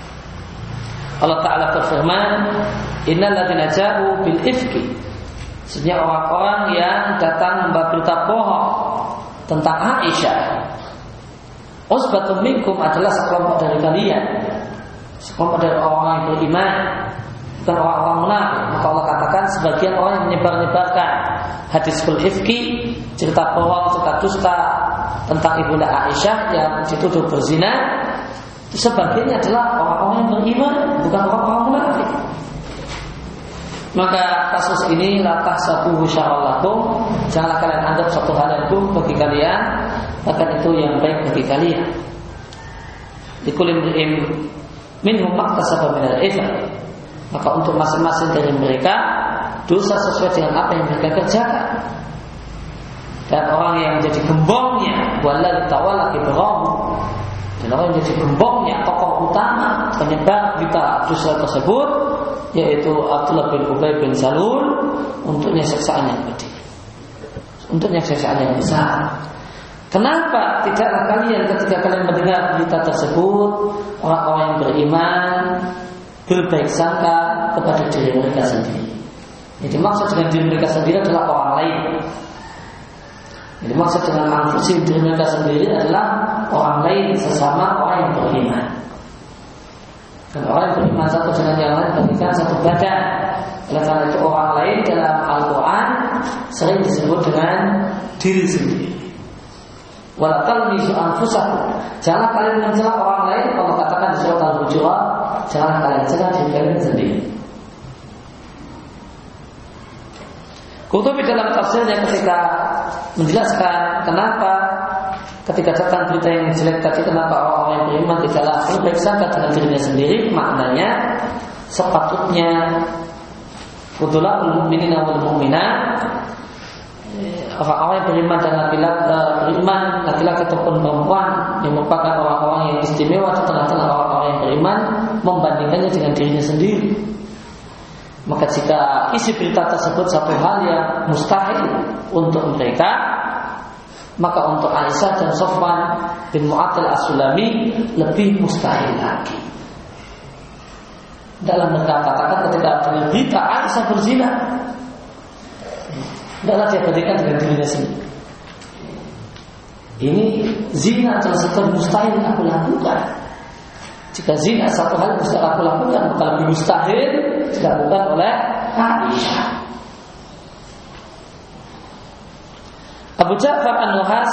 Speaker 1: Allah Ta'ala berfirman, innal ladzina ja'u bil ifki, Maksudnya orang-orang yang datang membawa berita bohong tentang Aisyah. Usbatun minkum adalah sekelompok dari kalian, sekelompok dari orang yang beriman, bukan orang-orang munafik. Maka Allah katakan sebagian orang yang menyebar-nyebarkan hadis ifki, cerita bohong, cerita dusta tentang ibunda Aisyah yang dituduh berzina, sebagiannya adalah orang-orang yang beriman, bukan orang-orang munafik. Maka kasus ini latah satu syaralakum, janganlah kalian anggap suatu hal yang buruk bagi kalian, bahkan itu yang baik bagi kalian. Dikulim minhum maktasaba minal itsm. Maka untuk masing-masing dari mereka dosa sesuai dengan apa yang mereka kerjakan. Dan orang yang menjadi gembongnya walal tawalla kibrahu, dan orang yang menjadi gembongnya, tokoh utama penyebar berita dosa tersebut, yaitu Abdullah bin Ubay bin Salul, untuknya siksaan yang gede, untuknya siksaan yang besar. Kenapa tidaklah kalian ketika kalian mendengar berita tersebut, orang-orang yang beriman berbaik sangka kepada diri mereka sendiri? Jadi maksud dengan diri mereka sendiri adalah orang lain. Jadi maksud dengan anfusim diri mereka sendiri adalah orang lain, sesama orang yang beriman. Dan orang yang beriman satu dengan yang lain bagikan satu badan. Oleh karena itu orang lain dalam Al-Quran sering disebut dengan diri sendiri. Wala talmizu anfusakum, jangan kalian mencela orang lain. Allah katakan di surat Al-Hujurat, jangan kalian cela diri kalian sendiri. Qurtubi dalam tafsirnya ketika menjelaskan kenapa ketika datang berita yang jelek tadi, kenapa orang-orang yang beriman tidaklah berbaik sangka dengan dirinya sendiri, maknanya sepatutnya qudulatul mu'minina wal mu'minat, orang-orang yang beriman dan laki-laki beriman, laki-laki ataupun perempuan yang merupakan orang-orang yang istimewa di tengah-tengah orang-orang yang beriman, membandingkannya dengan dirinya sendiri. Maka jika isi berita tersebut satu hal yang mustahil untuk mereka, maka untuk Aisyah dan Sofwan bin Mu'attal As-Sulami lebih mustahil lagi. Dalam mereka katakan ketika dengan berita Aisyah berzina, tidaklah dia bandingkan dengan dirinya sendiri. Ini zina adalah sesuatu mustahil aku lakukan. Jika zina satu hal mustahil aku lakukan, maka lebih mustahil dilakukan oleh Aisyah. Abu Ja'far An-Nuhas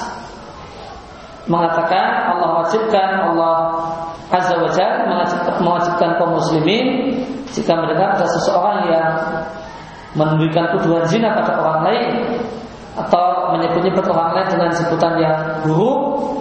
Speaker 1: mengatakan Allah wajibkan, Allah Azza wa Jalla mewajibkan kaum muslimin jika mendengar ada seseorang yang memberikan tuduhan zina pada orang lain atau menyebut-nyebut orang lain dengan sebutan yang buruk,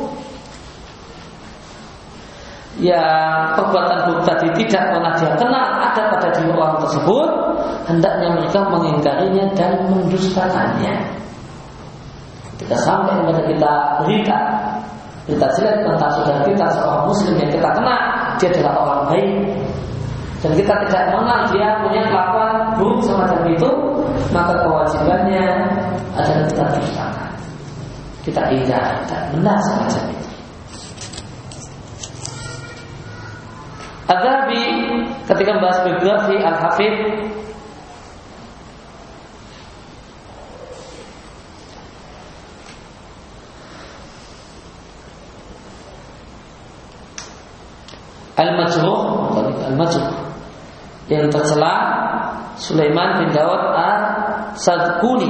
Speaker 1: ya perbuatan buruk tadi tidak pernah dia kenal ada pada diri orang tersebut, hendaknya mereka mengingkarinya dan mendustakannya. Kita sampai kepada kita berita berita jelek tentang saudara kita, seorang muslim yang kita kenal dia adalah orang baik, dan kita tidak mengenal dia punya kelakuan buruk semacam itu, maka kewajibannya adalah kita dustakan, kita ingkar dan benar semacam itu. Adz-Dzahabi ketika membahas biografi Al-Hafidz Al-Majruh, Al-Majruh yang tercela Sulaiman bin Daud As-Sadquni.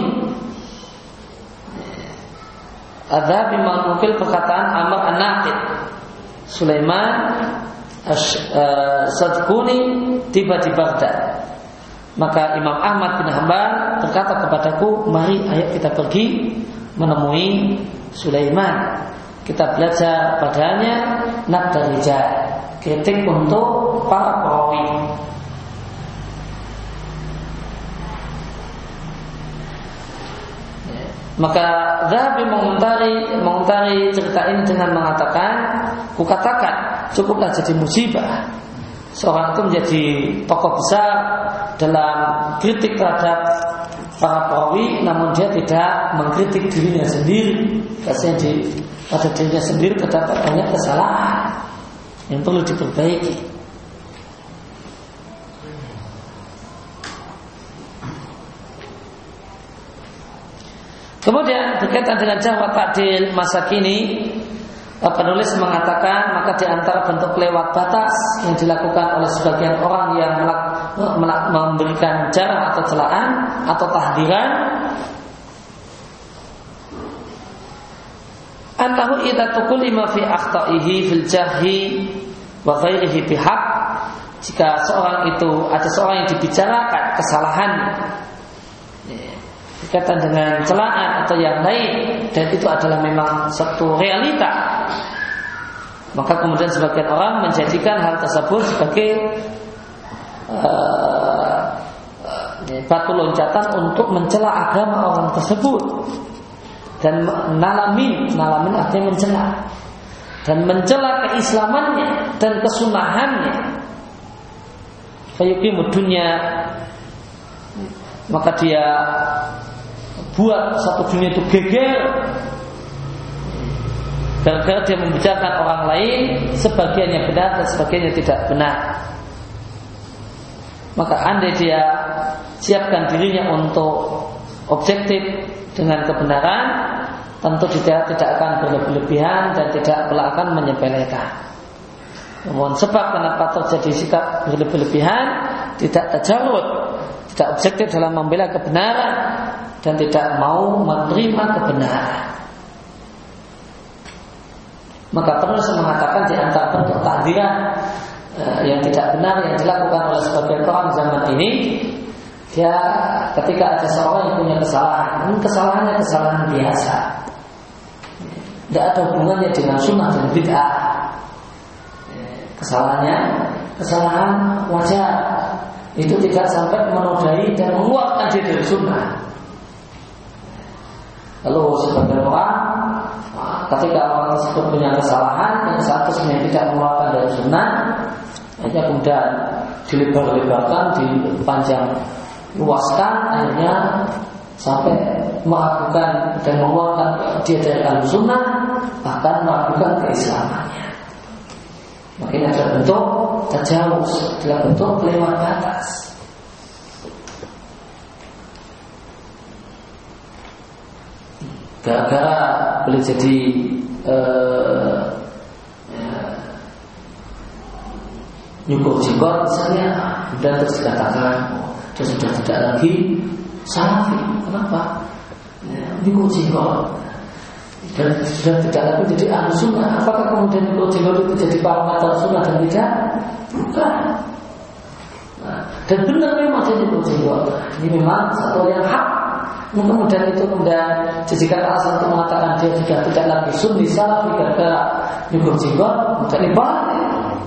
Speaker 1: Adz-Dzahabi menukil perkataan Amr An-Naqid. Sulaiman As-Sadquni tiba di Baghdad. Maka Imam Ahmad bin Hanbal berkata kepadaku, mari ayo kita pergi menemui Sulaiman, kita belajar padanya naqd rijal, kritik untuk para perawi. Maka Dzahabi mengomentari mengomentari cerita ini dengan mengatakan, kukatakan cukuplah jadi musibah seorang itu menjadi tokoh besar dalam kritik terhadap para perawi, namun dia tidak mengkritik dirinya sendiri. Rasanya di pada dirinya sendiri terdapat banyak kesalahan yang perlu diperbaiki. Kemudian berkaitan dengan jarh wa ta'dil masa kini, penulis mengatakan maka di antara bentuk lewat batas yang dilakukan oleh sebagian orang yang melak, melak, memberikan jarh atau celaan atau tahdiran, annahu idza tuqulima fi akhtaihi fil jarhi wa ghairihi bihaq, jika seorang itu ada seorang yang dibicarakan kesalahannya berkaitan dengan celaan atau yang lain dan itu adalah memang satu realita, maka kemudian sebagian orang menjadikan hal tersebut sebagai uh, uh, batu loncatan untuk mencela agama orang tersebut. Dan nalamin, nalamin artinya mencela, dan mencela keislamannya dan kesunahannya. Fayuqimud dunya, maka dia buat satu dunia itu geger gara-gara dia membicarakan orang lain, sebagiannya benar dan sebagiannya tidak benar. Maka andai dia siapkan dirinya untuk objektif dengan kebenaran, tentu dia tidak akan berlebihan dan tidak pula akan menyepelekan. Namun sebab kenapa terjadi sikap berlebihan, tidak tajarrud, tidak objektif dalam membela kebenaran dan tidak mau menerima kebenaran. Maka penulis mengatakan di antara bentuk tahdiran eh, yang tidak benar yang dilakukan oleh sebagian orang zaman ini, dia ketika ada seorang yang punya kesalahan, ini kesalahannya kesalahan biasa, tidak ada hubungannya dengan sunnah dan bid'ah. Kesalahannya kesalahan wajar, itu tidak sampai menodai dan mengeluarkan dia dari sunnah. Lalu sebagian orang, ketika orang tersebut punya kesalahan yang saat itu tidak mengeluarkan dari sunnah, akhirnya kemudian dilebar-lebarkan, dipanjang luaskan, akhirnya sampai meragukan dan mengeluarkan dia dari al-sunnah, bahkan meragukan keislamannya. Makanya ada bentuk tajawuz, adalah bentuk kelewat batas. Gara-gara boleh jadi eh, nyukur jenggot misalnya, dan terus dikatakan oh, dia sudah tidak lagi salafi. Kenapa? Ya, nyukur jenggot dan sudah tidak lagi jadi ahli sunnah. Apakah kemudian nyukur jenggot itu jadi parameter sunnah dan tidak? Bukan. Nah, dan benar memang jadi nyukur jenggot. Ini memang satu yang hak. Kemudian itu kemudian dijadikan alasan untuk mengatakan dia sudah tidak lagi sunni salafi gara-gara nyukur jenggot, kemudian ini balik.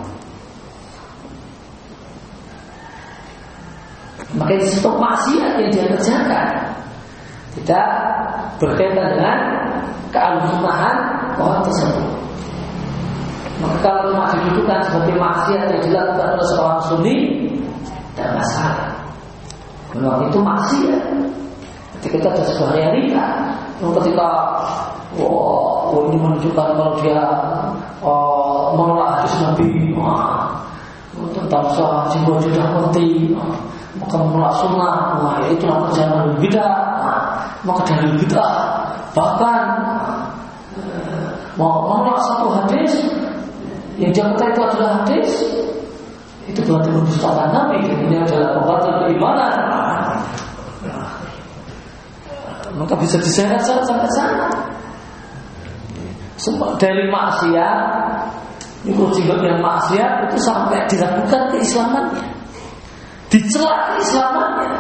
Speaker 1: Maka di situ maksiat yang dia kerjakan tidak berkaitan dengan keal-sunahan orang tersebut. Maka kalau cuma didudukan sebagai maksiat yang dilakukan oleh seorang sunni, tidak masalah. Memang itu maksiat. Ketika ada sebuah realita, ketika wah, wow, ini menunjukkan kalau dia oh, menolak hadis Nabi, wah, tentang soal jenggot tidak penting, maka menolak sunnah, wah, itulah perjalanan bidah, maka dari bidah bahkan mau menolak satu hadis yang dia kata itu adalah hadis, itu berarti mendustakan Nabi. Ini adalah pembatal keimanan. Maka bisa diseret-seret sampai sana. Semua dari maksiat, nyukur jenggot yang maksiat itu sampai diragukan keislamannya, dicela keislamannya.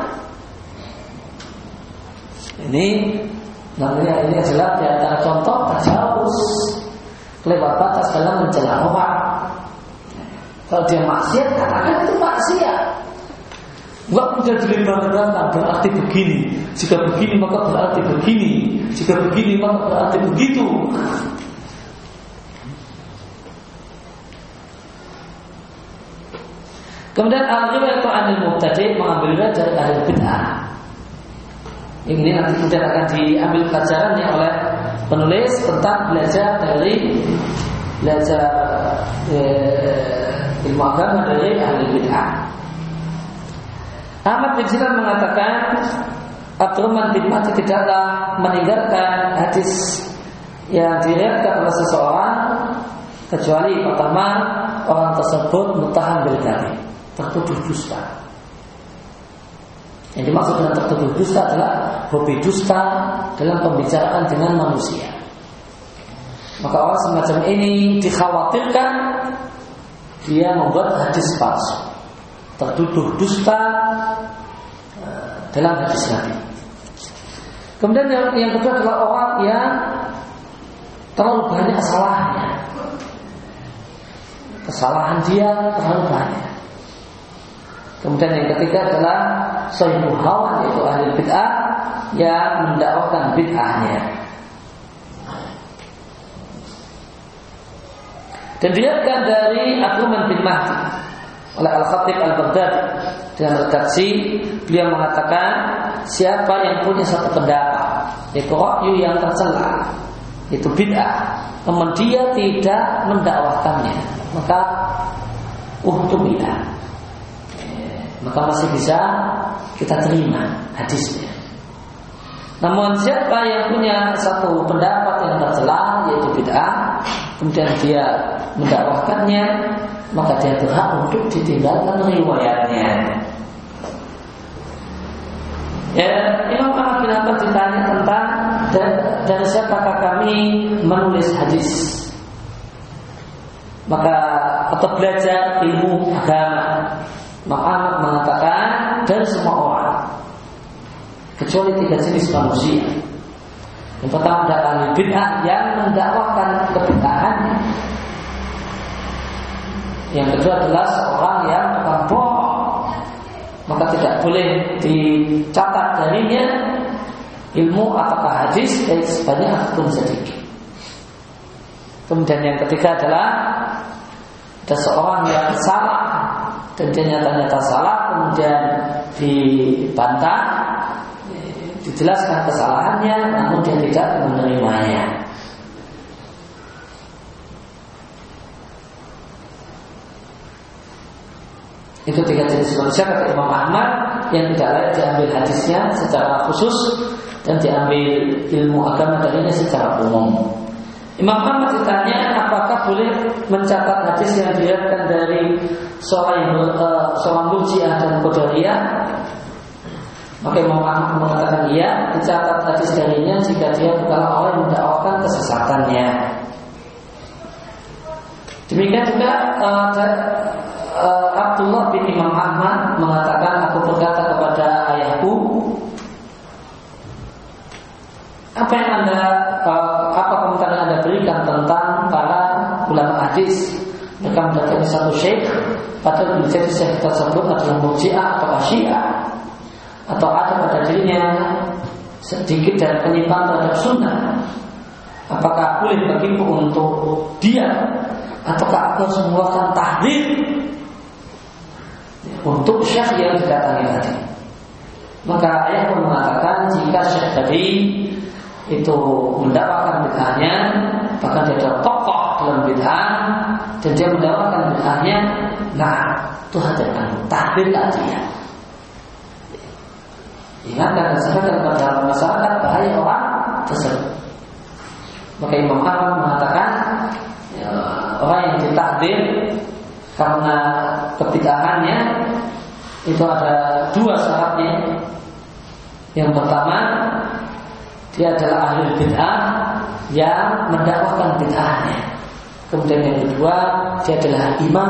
Speaker 1: Ini namanya, ini adalah di antara contoh tajawuz, lewat batas dalam mencela orang. Kalau dia maksiat, katakan itu maksiat. Bukan mudah dilembar-lembarkan, berarti begini. Jika begini maka berarti begini. Jika begini maka berarti begitu. Kemudian al-riwayatu 'anil mubtadi' mengambil dari ahli bid'ah. Yang ini nanti kemudian akan diambil pelajarannya oleh penulis tentang belajar dari belajar eh, ilmu agama dari ahli bid'ah. Ahmad bin Sinan mengatakan Abdurrahman bin Mahdi tidaklah meninggalkan hadis yang diriwayatkan oleh seseorang kecuali pertama orang tersebut muttaham bil kadzib, tertuduh dusta. Yang dimaksud dengan tertuduh dusta adalah hobi dusta dalam pembicaraan dengan manusia. Maka orang semacam ini dikhawatirkan dia membuat hadis palsu, tertuduh dusta dalam hadis Nabi. Kemudian yang, yang kedua adalah orang yang terlalu banyak kesalahannya. Kesalahan dia terlalu banyak. Kemudian yang ketiga adalah sahibul hawa, yaitu ahli bid'ah yang mendakwakan bid'ahnya. Dan dilihatkan dari Abdurrahman bin Mahdi oleh Al-Khatib Al-Baghdadi dalam redaksi, beliau mengatakan siapa yang punya satu pendapat, yaitu ra'yu yang tercela, itu bid'ah, namun dia tidak mendakwakannya, maka uhtumilah, maka masih bisa kita terima hadisnya. Namun siapa yang punya satu pendapat yang tercela, yaitu bid'ah, kemudian dia mendakwakannya, maka dia berhak untuk ditinggalkan riwayatnya. Ya, Imam Ahmad bin Hanbal ditanya tentang dari siapakah kami menulis hadis, maka atau belajar ilmu agama. Imam Ahmad mengatakan dari semua orang kecuali tiga jenis manusia. Yang pertama adalah ahli bid'ah yang mendakwakan kebid'ahannya. Yang kedua adalah seorang yang bukan bohong, maka tidak boleh dicatat darinya ilmu apakah hadis baik sebanyak ataupun sedikit. Kemudian yang ketiga adalah ada seorang yang salah dan dia nyata-nyata salah, kemudian dibantah, dijelaskan kesalahannya, namun dia tidak menerimanya. Itu tiga jenis manusia kata Imam Ahmad yang tidak layak diambil hadisnya secara khusus dan diambil ilmu agama darinya secara umum. Imam Ahmad ditanya apakah boleh mencatat hadis yang diriwayatkan dari seorang yang uh, seorang murji'ah dan qadariyah. Maka Imam Ahmad mengatakan iya, dicatat hadis darinya jika dia bukanlah orang yang mendakwakan kesesatannya. Demikian juga uh, uh, Abdullah bin Imam Ahmad mengatakan, aku berkata kepada ayahku, apa yang anda uh, apa komentar yang anda berikan tentang para ulama hadis? Mereka mendatangi satu syekh, padahal menjadi syekh tersebut adalah murji'ah atau syiah, atau ada pada dirinya sedikit dari penyimpangan terhadap sunnah. Apakah boleh bagiku untuk dia, ataukah aku harus mengeluarkan tahdid untuk syekh yang didatangi tadi? Maka ayah pun mengatakan jika syekh tadi itu mendakwakan bid'ahnya, bahkan dia adalah tokoh dalam bid'ah dan dia mendakwakan bid'ahnya, nah itu hadirkan tahdidlah dia. Ingatkan dan sampaikan kepada masyarakat bahaya orang tersebut. Maka Imam Ahmad mengatakan ya, orang yang ditakdir karena kebid'ahannya itu ada dua syaratnya. Yang pertama, dia adalah ahli bid'ah yang mendakwakan bid'ahnya. Kemudian yang kedua, dia adalah imam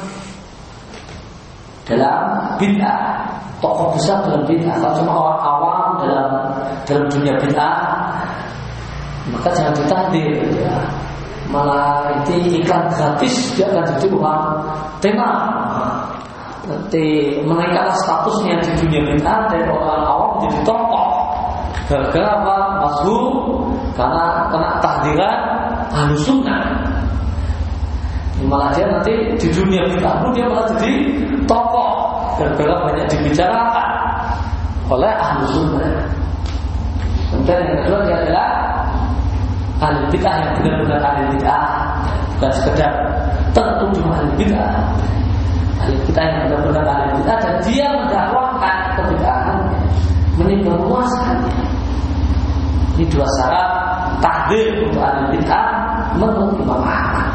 Speaker 1: dalam bid'ah, tokoh besar dalam bid'ah. Kalau cuma orang awam dalam dalam dunia bid'ah, maka jangan ditahdir ya. Malah itu iklan gratis dia akan jadi uang tema. Nanti menaikkan statusnya di dunia bid'ah dari orang awam menjadi tokoh. Gara-gara apa? Masyhur karena kena tahdiran ahlu sunnah. Malah dia nanti di dunia bid'ah dia malah jadi tokoh gara-gara banyak dibicarakan oleh ahlu sunnah. Kemudian yang kedua dia adalah ahli bid'ah yang benar-benar ahli bid'ah, bukan sekedar tertuduh ahli bid'ah. Ahli bid'ah yang benar-benar ahli bid'ah dan dia mendakwakan kebid'ahannya. menimbang luaskannya. Ini dua syarat takdir untuk ahli bid'ah menurut Imam Ahmad.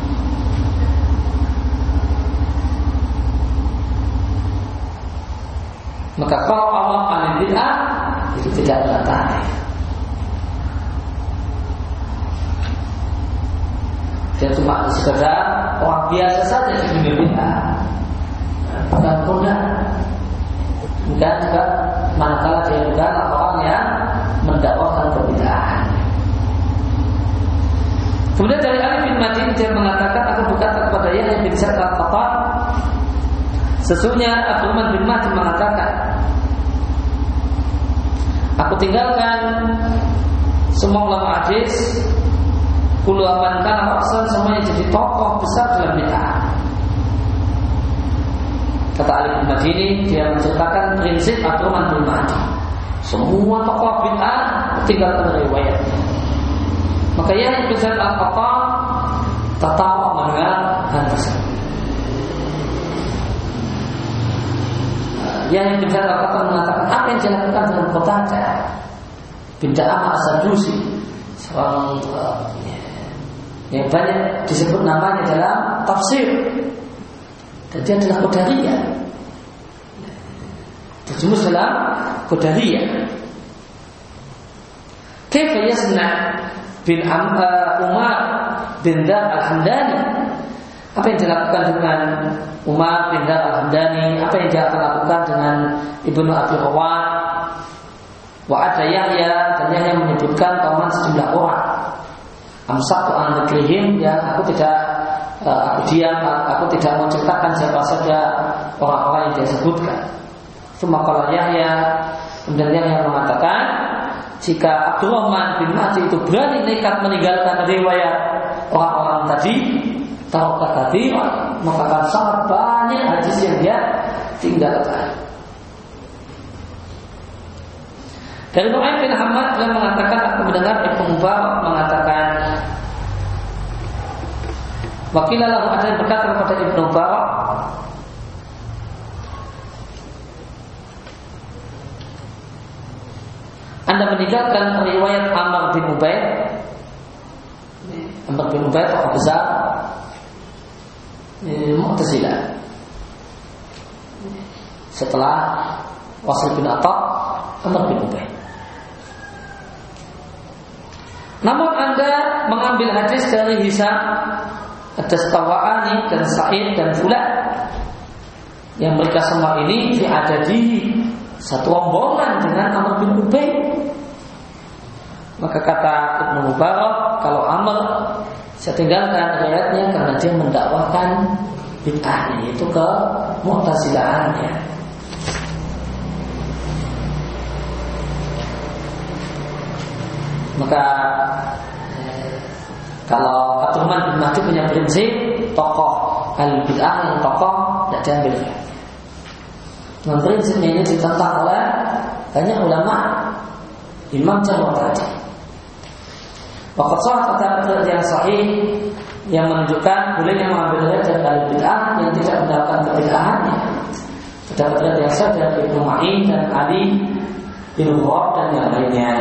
Speaker 1: Maka kalau awam ahli bid'ah itu tidak ada takrif. Dia cuma sekedar orang biasa saja di dunia bid'ah, bukan kondang. Bukan juga manakala dia bukan orang yang mendakwakan kebid'ahan. Kemudian dari Ali bin Madin dia mengatakan, aku berkata kepada Yahya bin Sa'id al-Qattan, sesungguhnya Abdurrahman bin Mahdi mengatakan, aku tinggalkan semua ulama hadis, puluhan kana rasul, semuanya jadi tokoh besar dalam bid'ah. Kata Ali bin Madini, dia menceritakan prinsip Abdurrahman bin Mahdi. Semua tokoh bid'ah tinggalkan riwayatnya. Maka Yahya bin Sa'id al-Qattan tertawa mendengar hal tersebut. Yahya bin Sa'id al-Qattan mengatakan, apa yang dilakukan dengan Qatadah bin Da'amah as-Sadusi, seorang uh, yang banyak disebut namanya dalam tafsir, dan dia adalah Qadariyah, terjumus dalam Qadariyah. Kaifa yasna bin Umar bin Dar al-Hamdani, apa yang dilakukan dengan Umar bin Dar al-Hamdani, apa yang dia akan lakukan dengan Ibnu Abi Rawat. Wa ada Yahya, dan Yahya menyebutkan kauman sejumlah orang. Amsaktu an dzikrihim, yang aku tidak uh, aku diam, aku tidak mau ceritakan siapa saja orang-orang yang dia sebutkan. Cuma kalau Yahya, kemudian Yahya mengatakan, jika Abdurrahman bin Mahdi itu berani nekat meninggalkan riwayat orang-orang tadi, tahu tadi, maka akan sangat banyak hadis yang dia tinggalkan. Dari Nu'aim bin Hamad beliau mengatakan, aku mendengar Ibnu Mubarak mengatakan, wakilalah ada yang berkata kepada Ibnu Mubarak, Anda meninggalkan riwayat Amr bin Ubaid. Amr bin Ubaid tokoh besar Mu'tazilah. Setelah Wasil bin Atha, Amr bin Ubaid. Namun Anda mengambil hadis dari Hisam Ad-Dastawa'ani dan Sa'id dan Fulan, yang mereka semua ini diadadi satu rombongan dengan Amr bin Ubaid. Maka kata Ibnu Mubarak, kalau Amr saya tinggalkan riwayatnya karena dia mendakwakan bid'ahnya, yaitu ke Mu'tazilahannya. Maka eh, kalau Abdurrahman bin Mahdi punya prinsip, tokoh al-bid'ah yang tokoh tidak diambil. Dan prinsipnya ini ditentang oleh banyak ulama Imam Jarh tadi. Waqad sahih kata yang sahih yang menunjukkan bolehnya mengambil riwayat dari al-bid'ah yang tidak mendapatkan kebid'ahannya. Terdapat riwayat yang sahih dari Ibnu Ma'in dan Ali bin Wahab dan yang lainnya.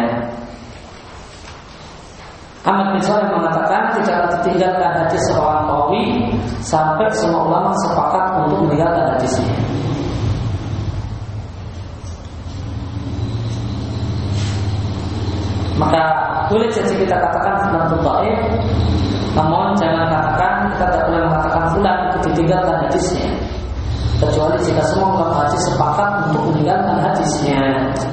Speaker 1: Ahmad bin Shalih mengatakan, tidak ditinggalkan hadis seorang rawi sampai semua ulama sepakat untuk meninggalkan hadisnya. Maka boleh jadi kita katakan fulan itu dhaif, namun jangan katakan, kita tidak boleh mengatakan fulan itu ditinggalkan hadisnya, kecuali jika semua ulama hadis sepakat untuk meninggalkan hadisnya.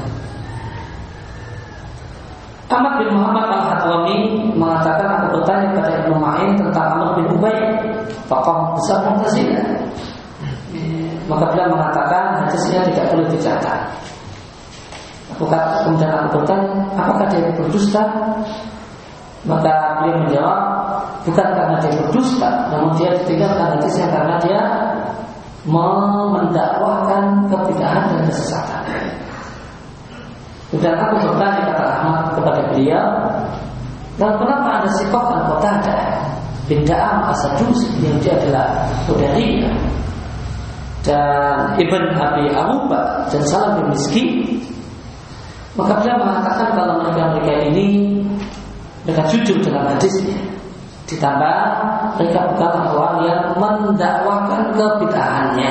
Speaker 1: Ahmad bin Muhammad al-Hadrami mengatakan, aku bertanya kepada Ibnu Ma'in tentang Amr bin Ubaid, tokoh besar Mu'tazilah. Maka beliau mengatakan hadisnya tidak boleh dicatat. Aku kata, kemudian aku bertanya, apakah dia berdusta? Maka beliau menjawab, bukan karena dia berdusta, namun dia ditinggalkan hadisnya karena dia mendakwahkan kebid'ahan dan kesesatan. Dan aku bertanya kata Ahmad kepada beliau, dan kenapa ada sikap Al-Qatadah bin Da'amah as-Sadusi yang dia adalah Qadariyah, dan Ibn Abi Aruba dan Salam bin Miski Maka beliau mengatakan kalau mereka-mereka ini mereka jujur dalam hadisnya, ditambah mereka bukan orang yang mendakwakan kebid'ahannya.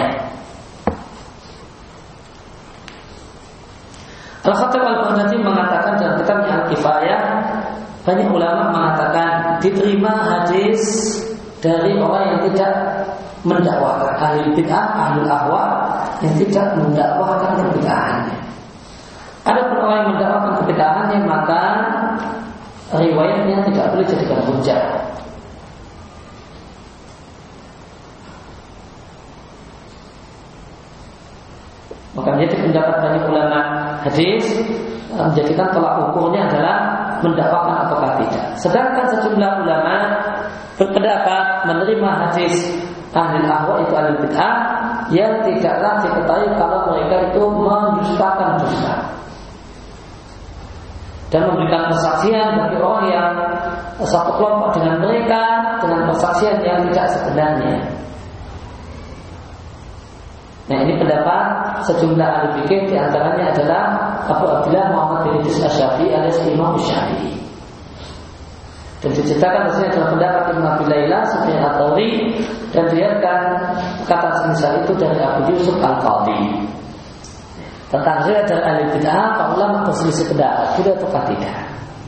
Speaker 1: Al-Khatib Al-Baghdadi mengatakan dalam kitabnya Al-Kifayah, banyak ulama mengatakan diterima hadis dari orang yang tidak mendakwakan, ahli bid'ah, ahli ahwa, yang tidak mendakwakan kebid'ahannya. Adapun orang yang mendakwakan kebid'ahannya, maka riwayatnya tidak boleh jadikan hujjah. Maka menjadi pendapat banyak ulama hadis menjadikan tolak ukurnya adalah mendakwakan ataukah tidak. Sedangkan sejumlah ulama berpendapat menerima hadis ahli ahwa itu ahli bid'ah yang tidaklah diketahui kalau mereka itu mendustakan dusta dan memberikan persaksian bagi orang yang satu kelompok dengan mereka dengan persaksian yang tidak sebenarnya. Nah, ini pendapat sejumlah ahli fikih, di antaranya adalah Abu Abdullah Muhammad bin Idris Asy-Syafi'i alias Imam Syafi'i. Dan diceritakan bahwasanya dalam pendapat Ibnu Abi Layla, Sufyan Ats-Tsauri, dan diriwayatkan kata semisal itu dari Abu Yusuf Al-Qadhi. Tentang riwayat dari ahli bid'ah, para ulama berselisih pendapat, tidak ataukah tidak.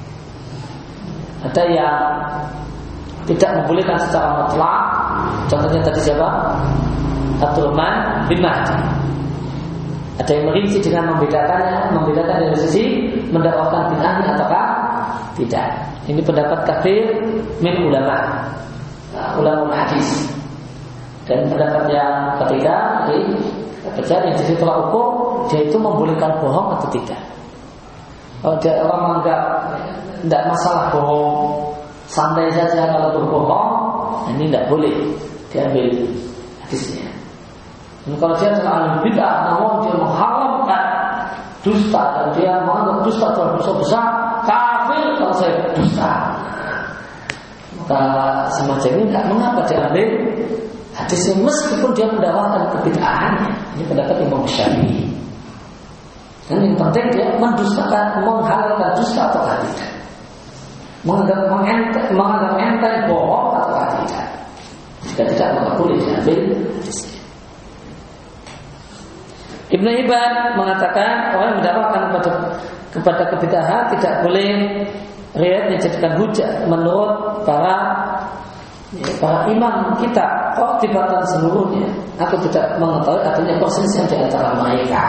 Speaker 1: Ada yang tidak membolehkan secara mutlak. Contohnya tadi siapa? Abdurrahman bin Mahdi. Ada yang merinci dengan membedakannya, membedakan dari sisi mendakwakan bid'ahnya ataukah tidak. Ini pendapat kafir min ulama, ulama hadis. Dan pendapat yang ketiga, ketiga yang disini tolak ukur, dia itu membolehkan bohong atau tidak. Kalau dia orang menganggap tidak masalah bohong, santai saja kalau berbohong, ini tidak boleh diambil hadisnya. Dan kalau dia adalah ahli bid'ah, namun dia mengharamkan dusta dan dia menganggap dusta adalah dosa besar, kafir kalau saya dusta, maka semacam ini tidak mengapa diambil hadisnya meskipun dia mendakwakan kebid'ahannya. Ini pendapat Imam Syafi'i. Dan yang penting dia mendustakan, menghalalkan dusta atau tidak, menganggap enteng, menganggap enteng bohong atau tidak. Jika tidak, maka boleh diambil hadisnya. Ibnu Hibban mengatakan orang yang mendakwakan kepada kepada kebid'ahan tidak boleh riwayatnya dijadikan hujjah menurut para ya, para imam kita. Oh, dibatan seluruhnya. Aku tidak mengetahui adanya perselisihan di antara mereka.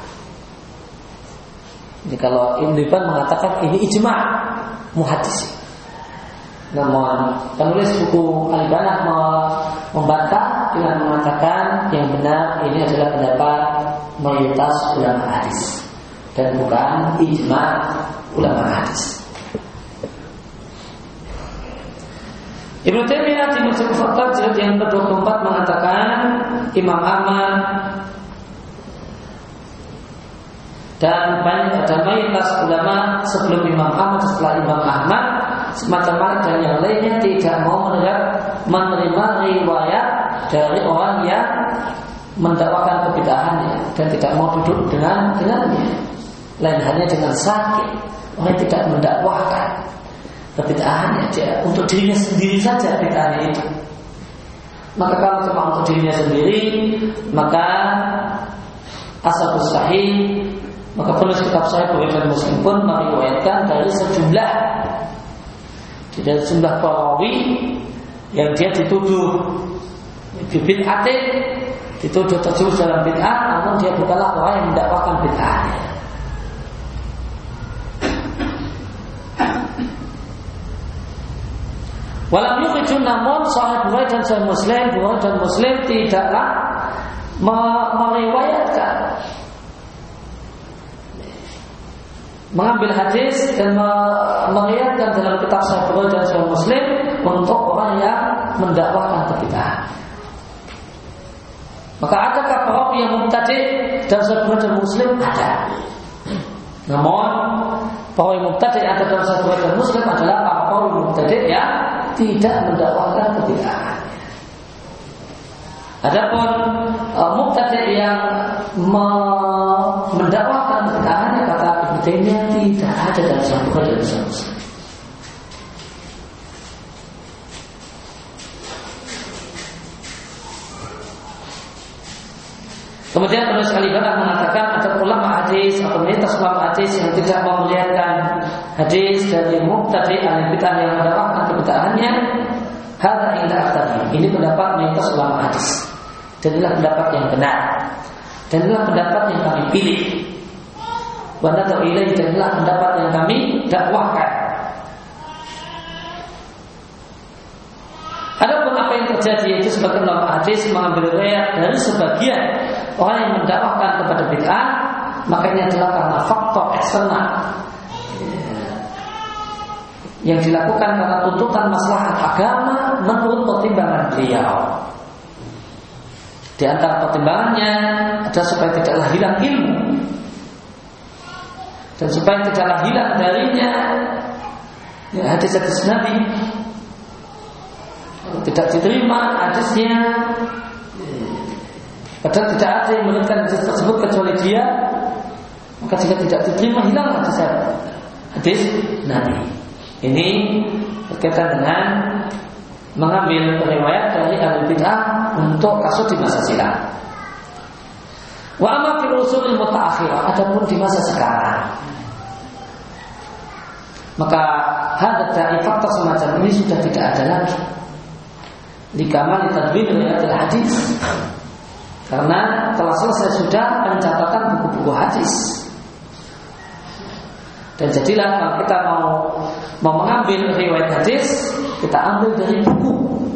Speaker 1: Jadi kalau Ibnu Hibban mengatakan ini ijma' muhaddis. Namun penulis buku Al-Banah membantah dengan mengatakan yang benar ini adalah pendapat mayoritas ulama hadis dan bukan ijma' ulama hadis. Ibnu Taimiyah di Majmu' Fatawa jilid yang kedua puluh empat mengatakan Imam Ahmad dan banyak ada mayoritas ulama sebelum Imam Ahmad, setelah Imam Ahmad, semacam Malik dan yang lainnya tidak mau menerima, menerima riwayat dari orang yang mendakwakan kebid'ahannya dan tidak mau duduk dengan dengannya. Lain halnya dengan sakit, orang yang tidak mendakwakan kebid'ahannya, dia untuk dirinya sendiri saja bid'ahnya itu. Maka kalau cuma untuk dirinya sendiri, maka ashabus sahih, maka penulis kitab Sahih Bukhari dan Muslim pun meriwayatkan dari sejumlah dari sejumlah perawi yang dia dituduh bid'atin, dituduh terjerumus dalam bid'ah, namun dia bukanlah orang yang mendakwakan bid'ahnya. Walam yukhrijun, namun Sahih Bukhari dan Sahih Muslim, Bukhari dan Muslim tidaklah meriwayatkan, mengambil hadis dan meriwayatkan dalam kitab Sahih Bukhari dan Sahih Muslim untuk orang yang mendakwakan kebid'ahan. Maka adakah perawi yang mubtadi' dalam Sahih Bukhari dan Muslim? Ada. Namun perawi mubtadi' yang ada dalam Sahih Bukhari dan Muslim adalah perawi mubtadi' yang tidak mendakwakan kebid'ahan. Adapun uh, mubtadi' yang me- mendakwakan kebid'ahannya, kata Ibnu sebagainya tidak ada dalam satu Bukhari dan satu Muslim. Kemudian penulis Al-Ibanah mengatakan ada ulama hadis atau mayoritas ulama hadis yang tidak memuliakan hadis dari mubtadi' al-bid'ah yang mendakwakan kebid'ahannya. Hadza inda aktsari. Ini pendapat mayoritas ulama hadis. Dan inilah pendapat yang benar. Dan inilah pendapat yang kami pilih. Wa nad'u ilaihi, dan inilah pendapat yang kami dakwahkan. Adapun apa yang terjadi yaitu sebagian ulama hadis mengambil riwayat dari sebagian orang yang mendakwahkan kepada bid'ah, maka ini adalah karena faktor eksternal yang dilakukan karena tuntutan maslahat agama menurut pertimbangan beliau. Di antara pertimbangannya adalah supaya tidaklah hilang ilmu dan supaya tidaklah hilang darinya ya, hadis-hadis Nabi. Kalau tidak diterima hadisnya, padahal tidak ada yang memberikan hadis tersebut kecuali dia, maka jika tidak diterima hilang hadis hadis Nabi. Ini berkaitan dengan mengambil riwayat dari ahli bid'ah untuk kasus di masa silam. Wa amma fil usulil mutaakhirah, adapun di masa sekarang, maka hadza dari faktor semacam ini sudah tidak ada lagi. Dikamal ditadwin riwayat hadis, karena telah selesai sudah pencatatan buku-buku hadis. Dan jadilah kalau kita mau mau mengambil riwayat hadis, kita ambil dari buku.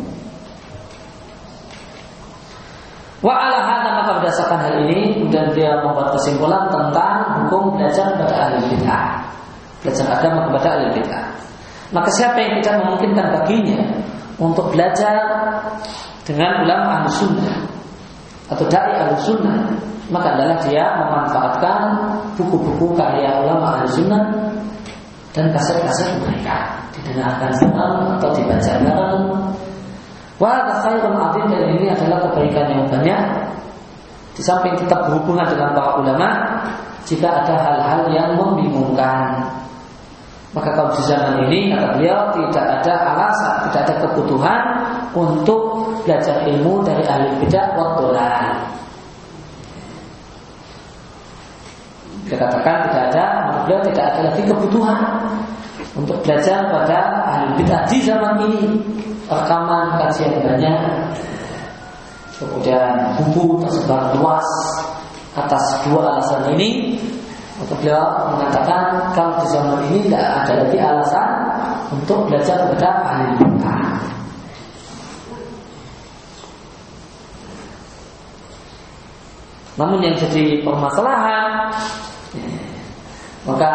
Speaker 1: Wa ala hadza, maka berdasarkan hal ini kemudian dia membuat kesimpulan tentang hukum belajar kepada ahli bid'ah, belajar agama kepada ahli bid'ah. Maka siapa yang tidak memungkinkan baginya untuk belajar dengan ulama ahli sunnah atau dai ahli sunnah, maka adalah dia memanfaatkan buku-buku karya ulama ahli sunnah dan kaset-kaset mereka, didengarkan bareng atau dibaca bareng. Wa khairun adzim, dan ini adalah kebaikan yang banyak. Di samping tetap berhubungan dengan para ulama, jika ada hal-hal yang membingungkan, maka kalau di zaman ini kata beliau tidak ada alasan, tidak ada kebutuhan untuk belajar ilmu dari ahli bid'ah wa dhalal. Dia katakan tidak ada, menurut beliau tidak ada lagi kebutuhan untuk belajar pada ahli bid'ah di zaman ini. Rekaman kajian banyak, kemudian buku tersebar luas atas dua alasan ini. Maka beliau mengatakan kalau di zaman ini tidak ada lagi alasan untuk belajar kepada ahli bid'ah. Namun yang jadi permasalahan, maka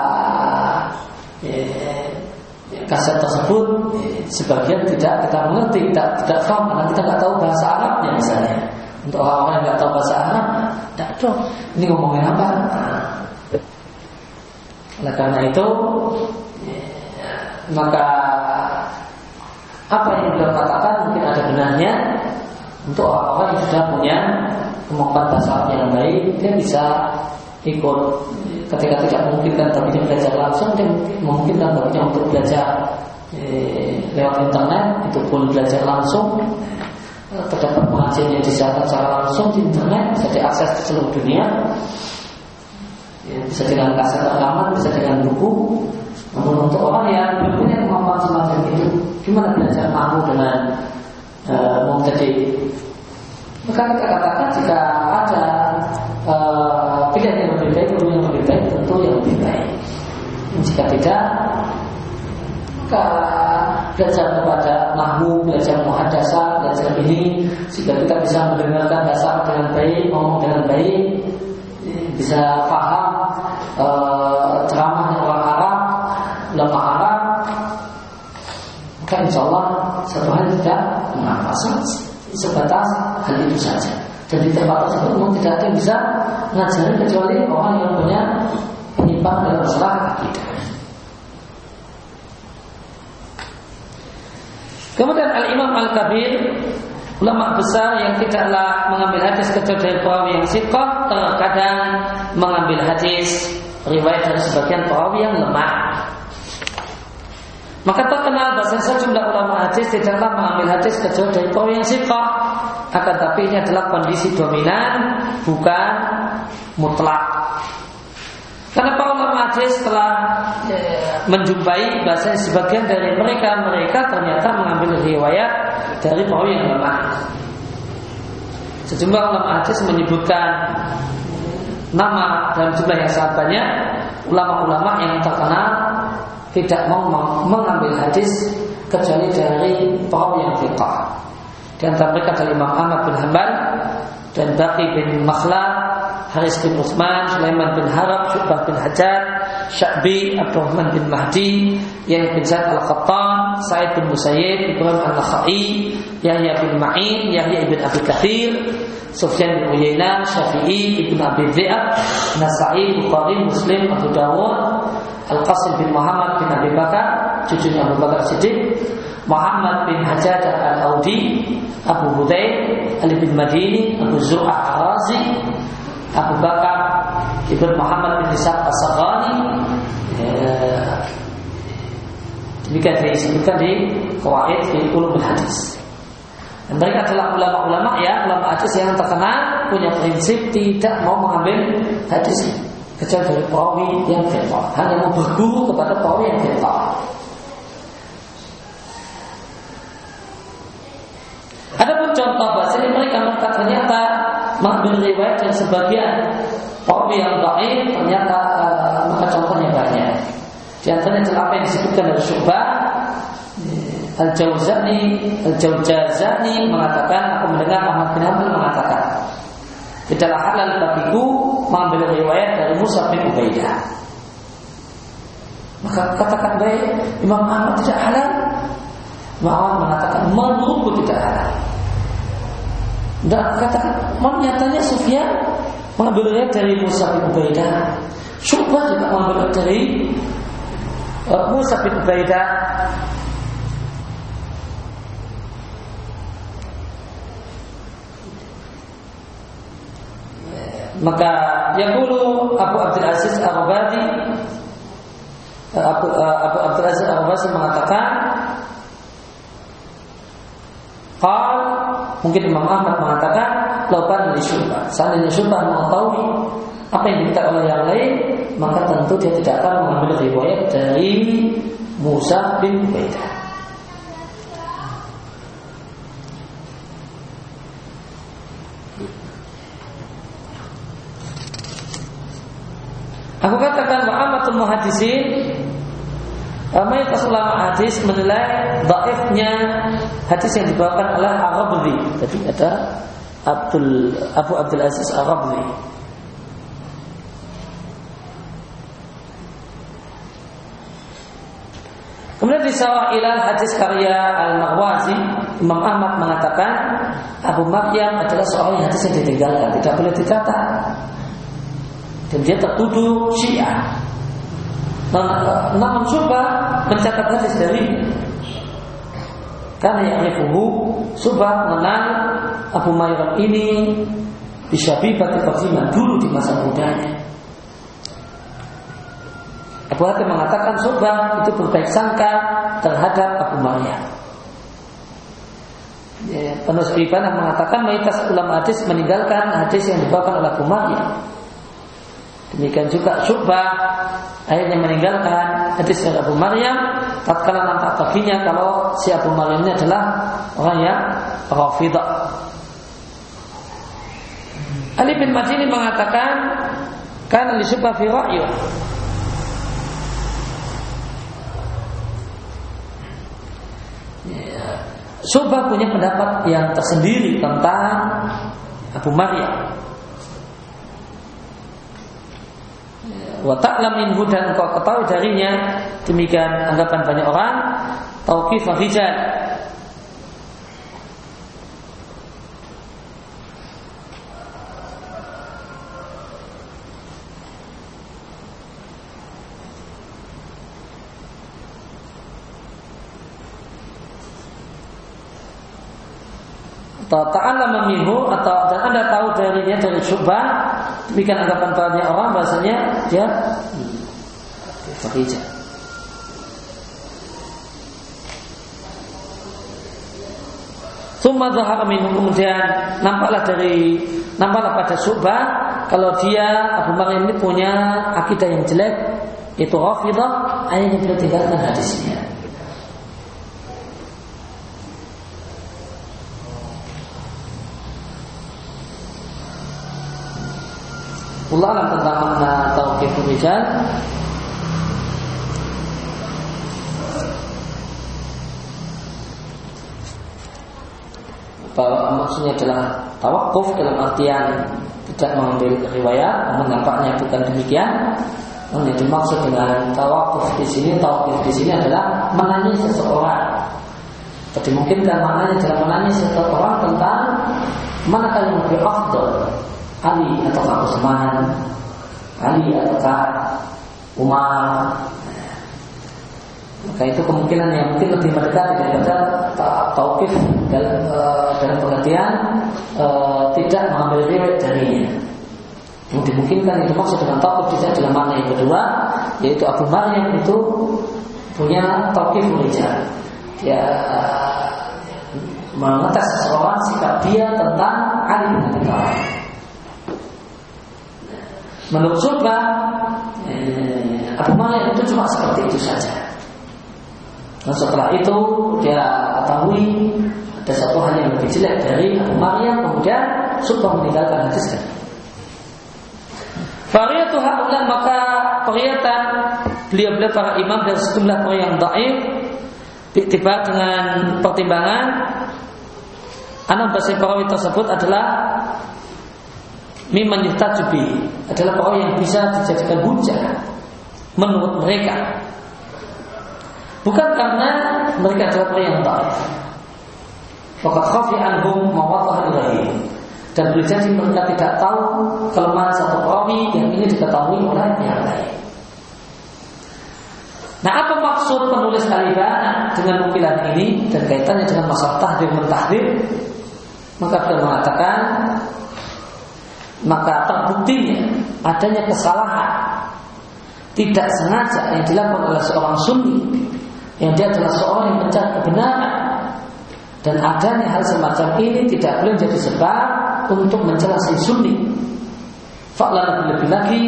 Speaker 1: eh, kaset tersebut eh, sebagian tidak kita mengerti, tidak tidak paham karena kita nggak tahu bahasa Arabnya misalnya. Untuk orang-orang yang nggak tahu bahasa Arab, tidak tahu ini ngomongin apa. Oleh karena itu, maka apa yang beliau katakan mungkin ada benarnya. Untuk orang-orang yang sudah punya kemampuan bahasa Arab yang baik, dia bisa ikut. Ketika tidak memungkinkan baginya belajar langsung, dia memungkinkan baginya untuk belajar eh, lewat internet. Itu pun belajar langsung. Terdapat pengajian yang disiarkan secara langsung di internet, bisa diakses di seluruh dunia. Ya, bisa dengan kaset rekaman, bisa dengan buku. Namun untuk orang yang belum punya kemampuan semacam itu, gimana belajar mampu dengan uh, mubtadi'? Maka kita katakan jika ada uh, pilihan yang lebih baik, ilmu yang lebih baik, tentu yang lebih baik. Jika tidak, maka belajar kepada nahwu, belajar muhadasah, belajar ini, jika kita bisa mendengarkan bahasa dengan baik, ngomong dengan baik, bisa paham e, ceramahnya orang Arab, ulama Arab, maka insya Allah satu hal tidak mengapa, sebatas hal itu saja. Dan di tempat tersebut memang tidak ada yang bisa mengajari kecuali orang yang punya penyimpang dalam masalah akidah. Kemudian Al-Imam Al-Kabir, ulama besar yang tidaklah mengambil hadis kecuali dari perawi yang siqah, terkadang mengambil hadis riwayat dari sebagian perawi yang lemah. Maka terkenal bahasa sejumlah ulama hadis tidaklah mengambil hadis kecuali dari perawi yang thiqah. Akan tapi ini adalah kondisi dominan, bukan mutlak. Karena para ulama hadis telah e, menjumpai bahasa sebagian dari mereka mereka ternyata mengambil riwayat dari perawi yang lemah. Sejumlah ulama hadis menyebutkan nama dalam jumlah yang sangat banyak ulama-ulama yang terkenal tidak mau mengambil hadis kecuali dari perawi yang thiqah. Di antara mereka adalah Imam Ahmad bin Hanbal dan Baqi bin Makhlad, Haris bin Utsman, Sulaiman bin Harab, Syu'bah bin Hajjaj, Sya'bi, Abdurrahman bin Mahdi, Yahya bin Sa'id al-Qattan, Sa'id bin Musayyib, Ibrahim an-Nakhai, Yahya bin Ma'in, Yahya ibn Abi Katsir, Sufyan bin Uyainah, Syafi'i, Ibn Abi Dhi'ab, Nasa'i, Bukhari, Muslim, Abu Dawud, Al-Qasim bin Muhammad bin Abi Bakar, cucunya Abu Bakar Siddiq, Muhammad bin Hajjaj al-Audi, Abu Hudayl, Ali bin Madini, Abu Zur'ah al-Razi, Abu Bakar Ibn Muhammad bin Ishaq as-Saghani. Demikian disebutkan di Qawaid fi Ulumul Hadis. Dan mereka adalah ulama-ulama ya, ulama hadis yang terkenal punya prinsip tidak mau mengambil hadis kecuali dari perawi yang thiqah, hanya mau berguru kepada perawi yang thiqah. Adapun contoh bahasanya mereka mereka ternyata mengambil riwayat dan sebagian perawi yang dhaif ternyata uh, maka contohnya banyak. Di antaranya adalah apa yang disebutkan dari Syu'bah. Al-Jauzani Al-Jauzani mengatakan, aku mendengar Ahmad bin Hanbal mengatakan, tidaklah halal bagiku mengambil riwayat dari Musa bin Ubaidah. Maka katakan baik, Imam Ahmad tidak halal. Imam Ahmad mengatakan menurutku tidak halal. Dan katakan nyatanya Sufyan mengambil riwayat dari Musa bin Ubaidah. Syu'bah juga mengambil riwayat dari uh, Musa bin Ubaidah. Maka yaqulu Abu Abdul Aziz Ar-Rabadi, Abu, Abu Abdul Aziz Ar-Rabadi mengatakan, qal, mungkin Imam Ahmad mengatakan, laukan dari Syu'bah, seandainya Syu'bah mengetahui apa yang diminta oleh yang lain, maka tentu dia tidak akan mengambil riwayat dari Musa bin Ubaidah. Aku katakan wa amatul muhaddisin, mayoritas ulama hadis menilai dhaifnya hadis yang dibawakan oleh Ar-Rabzi. Tadi ada Abdul Abu Abdul Aziz Ar-Rabzi. Kemudian di sawah ilal hadis karya Al-Marwazi, Imam Ahmad mengatakan Abu Maryam adalah seorang yang hadis yang ditinggalkan, tidak boleh dicatat. Dan dia tertuduh Syiah. Namun Syu'bah mencatat hadis dari, karena yang rifuhu, Syu'bah mengenal Abu Maryam ini bisyabibati qadiman, dulu di masa mudanya. Abu Hatim mengatakan Syu'bah itu berbaik sangka terhadap Abu Maryam. Ya, penulis Ibanah mengatakan mayoritas ulama hadis meninggalkan hadis yang dibawakan oleh Abu Maryam. Demikian juga Syu'bah akhirnya meninggalkan hadis dari Abu Maryam tatkala nampak baginya kalau si Abu Maryam ini adalah orang yang Rafidah. Ali bin Madini mengatakan kana li Syu'bah fi ra'yu, Syu'bah punya pendapat yang tersendiri tentang Abu Maryam. Wa ta'lam minhu, dan engkau ketahui darinya, demikian anggapan banyak orang, tauqif rijal, atau ta'allama minhu, atau dan Anda tahu darinya dari Syu'bah demikian anggapan banyak orang bahasanya dia bekerja. Tsumma dzahara minhu, kemudian nampaklah dari nampaklah pada Syu'bah kalau dia Abu Maryam ini punya akidah yang jelek, itu Rafidah, akhirnya beliau tinggalkan hadisnya. Allah alam tentang makna tauqifur rijal. Bahwa maksudnya adalah tawakuf dalam artian tidak mengambil riwayat, namun nampaknya bukan demikian. Yang dimaksud dengan tawakuf di sini, tawakuf di sini adalah menanyai seseorang. Jadi mungkin kan maknanya adalah menanyai seseorang tentang manakah yang lebih afdal, Ali atau Utsman, Ali atau Umar. Maka itu kemungkinan yang mungkin lebih mendekati daripada tauqif dalam, uh, dalam pengertian uh, tidak mengambil riwayat darinya. Yang dimungkinkan itu maksud dengan tauqif tidak dalam makna yang kedua, yaitu Abu Maryam itu punya tauqif rijal. Dia uh, mengetes seseorang sikap dia tentang Ali bin Abi Thalib. Menurut Syu'bah, eh, Abu Maryam itu cuma seperti itu saja. Dan setelah itu dia ketahui ada satu hal yang lebih jelek dari Abu Maryam, kemudian Syu'bah meninggalkan hadis tadi. Fariyatu haula, maka periyatan beliau-beliau para imam dan sejumlah orang yang dhaif diiktibar dengan pertimbangan anak bahasa perawi tersebut adalah mimman yuhtajubi, adalah orang yang bisa dijadikan hujah menurut mereka. Bukan karena mereka adalah orang yang dhaif. Faqad khafi anhum mawaddah ilahi. Dan boleh jadi mereka tidak tahu kelemahan satu perawi yang ini diketahui oleh yang lain. Nah, apa maksud penulis Al-Ibana dengan nukilan ini dan kaitannya dengan masalah tahdir mentahdir? Maka beliau mengatakan, maka terbuktinya adanya kesalahan tidak sengaja yang dilakukan oleh seorang sunni, yang dia adalah seorang yang mencari kebenaran, dan adanya hal semacam ini tidak boleh menjadi sebab untuk mencela si sunni. Fa'lan lebih lagi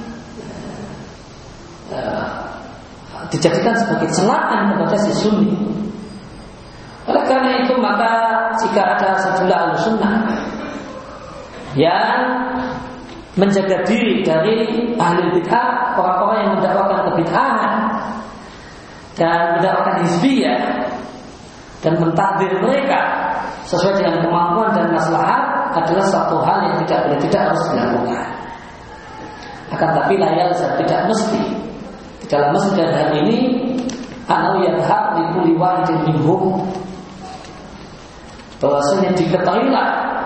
Speaker 1: uh, dijadikan sebagai celaan kepada si sunni. Oleh karena itu maka jika ada sejumlah ahlussunnah yang menjaga diri dari ahli bid'ah, orang-orang yang mendakwakan kebid'ahan dan mendakwakan hizbiyah dan mentahdir mereka sesuai dengan kemampuan dan maslahat, adalah satu hal yang tidak boleh tidak harus dilakukan. Akan tapi layal tidak mesti di dalam masjid hal ini anau yadhab li kulli wahidin minhum, bahwasanya diketahuilah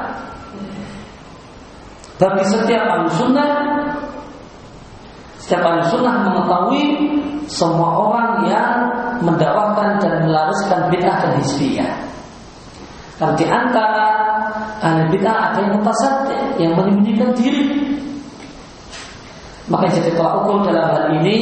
Speaker 1: bagi setiap ahli sunnah, setiap ahli sunnah mengetahui semua orang yang mendakwakan dan melaraskan bid'ah dan hizbiyah. Karena di antara ahli bid'ah ada yang mutasaddi, yang menyembunyikan diri. Maka jadi tolak ukur dalam hal ini,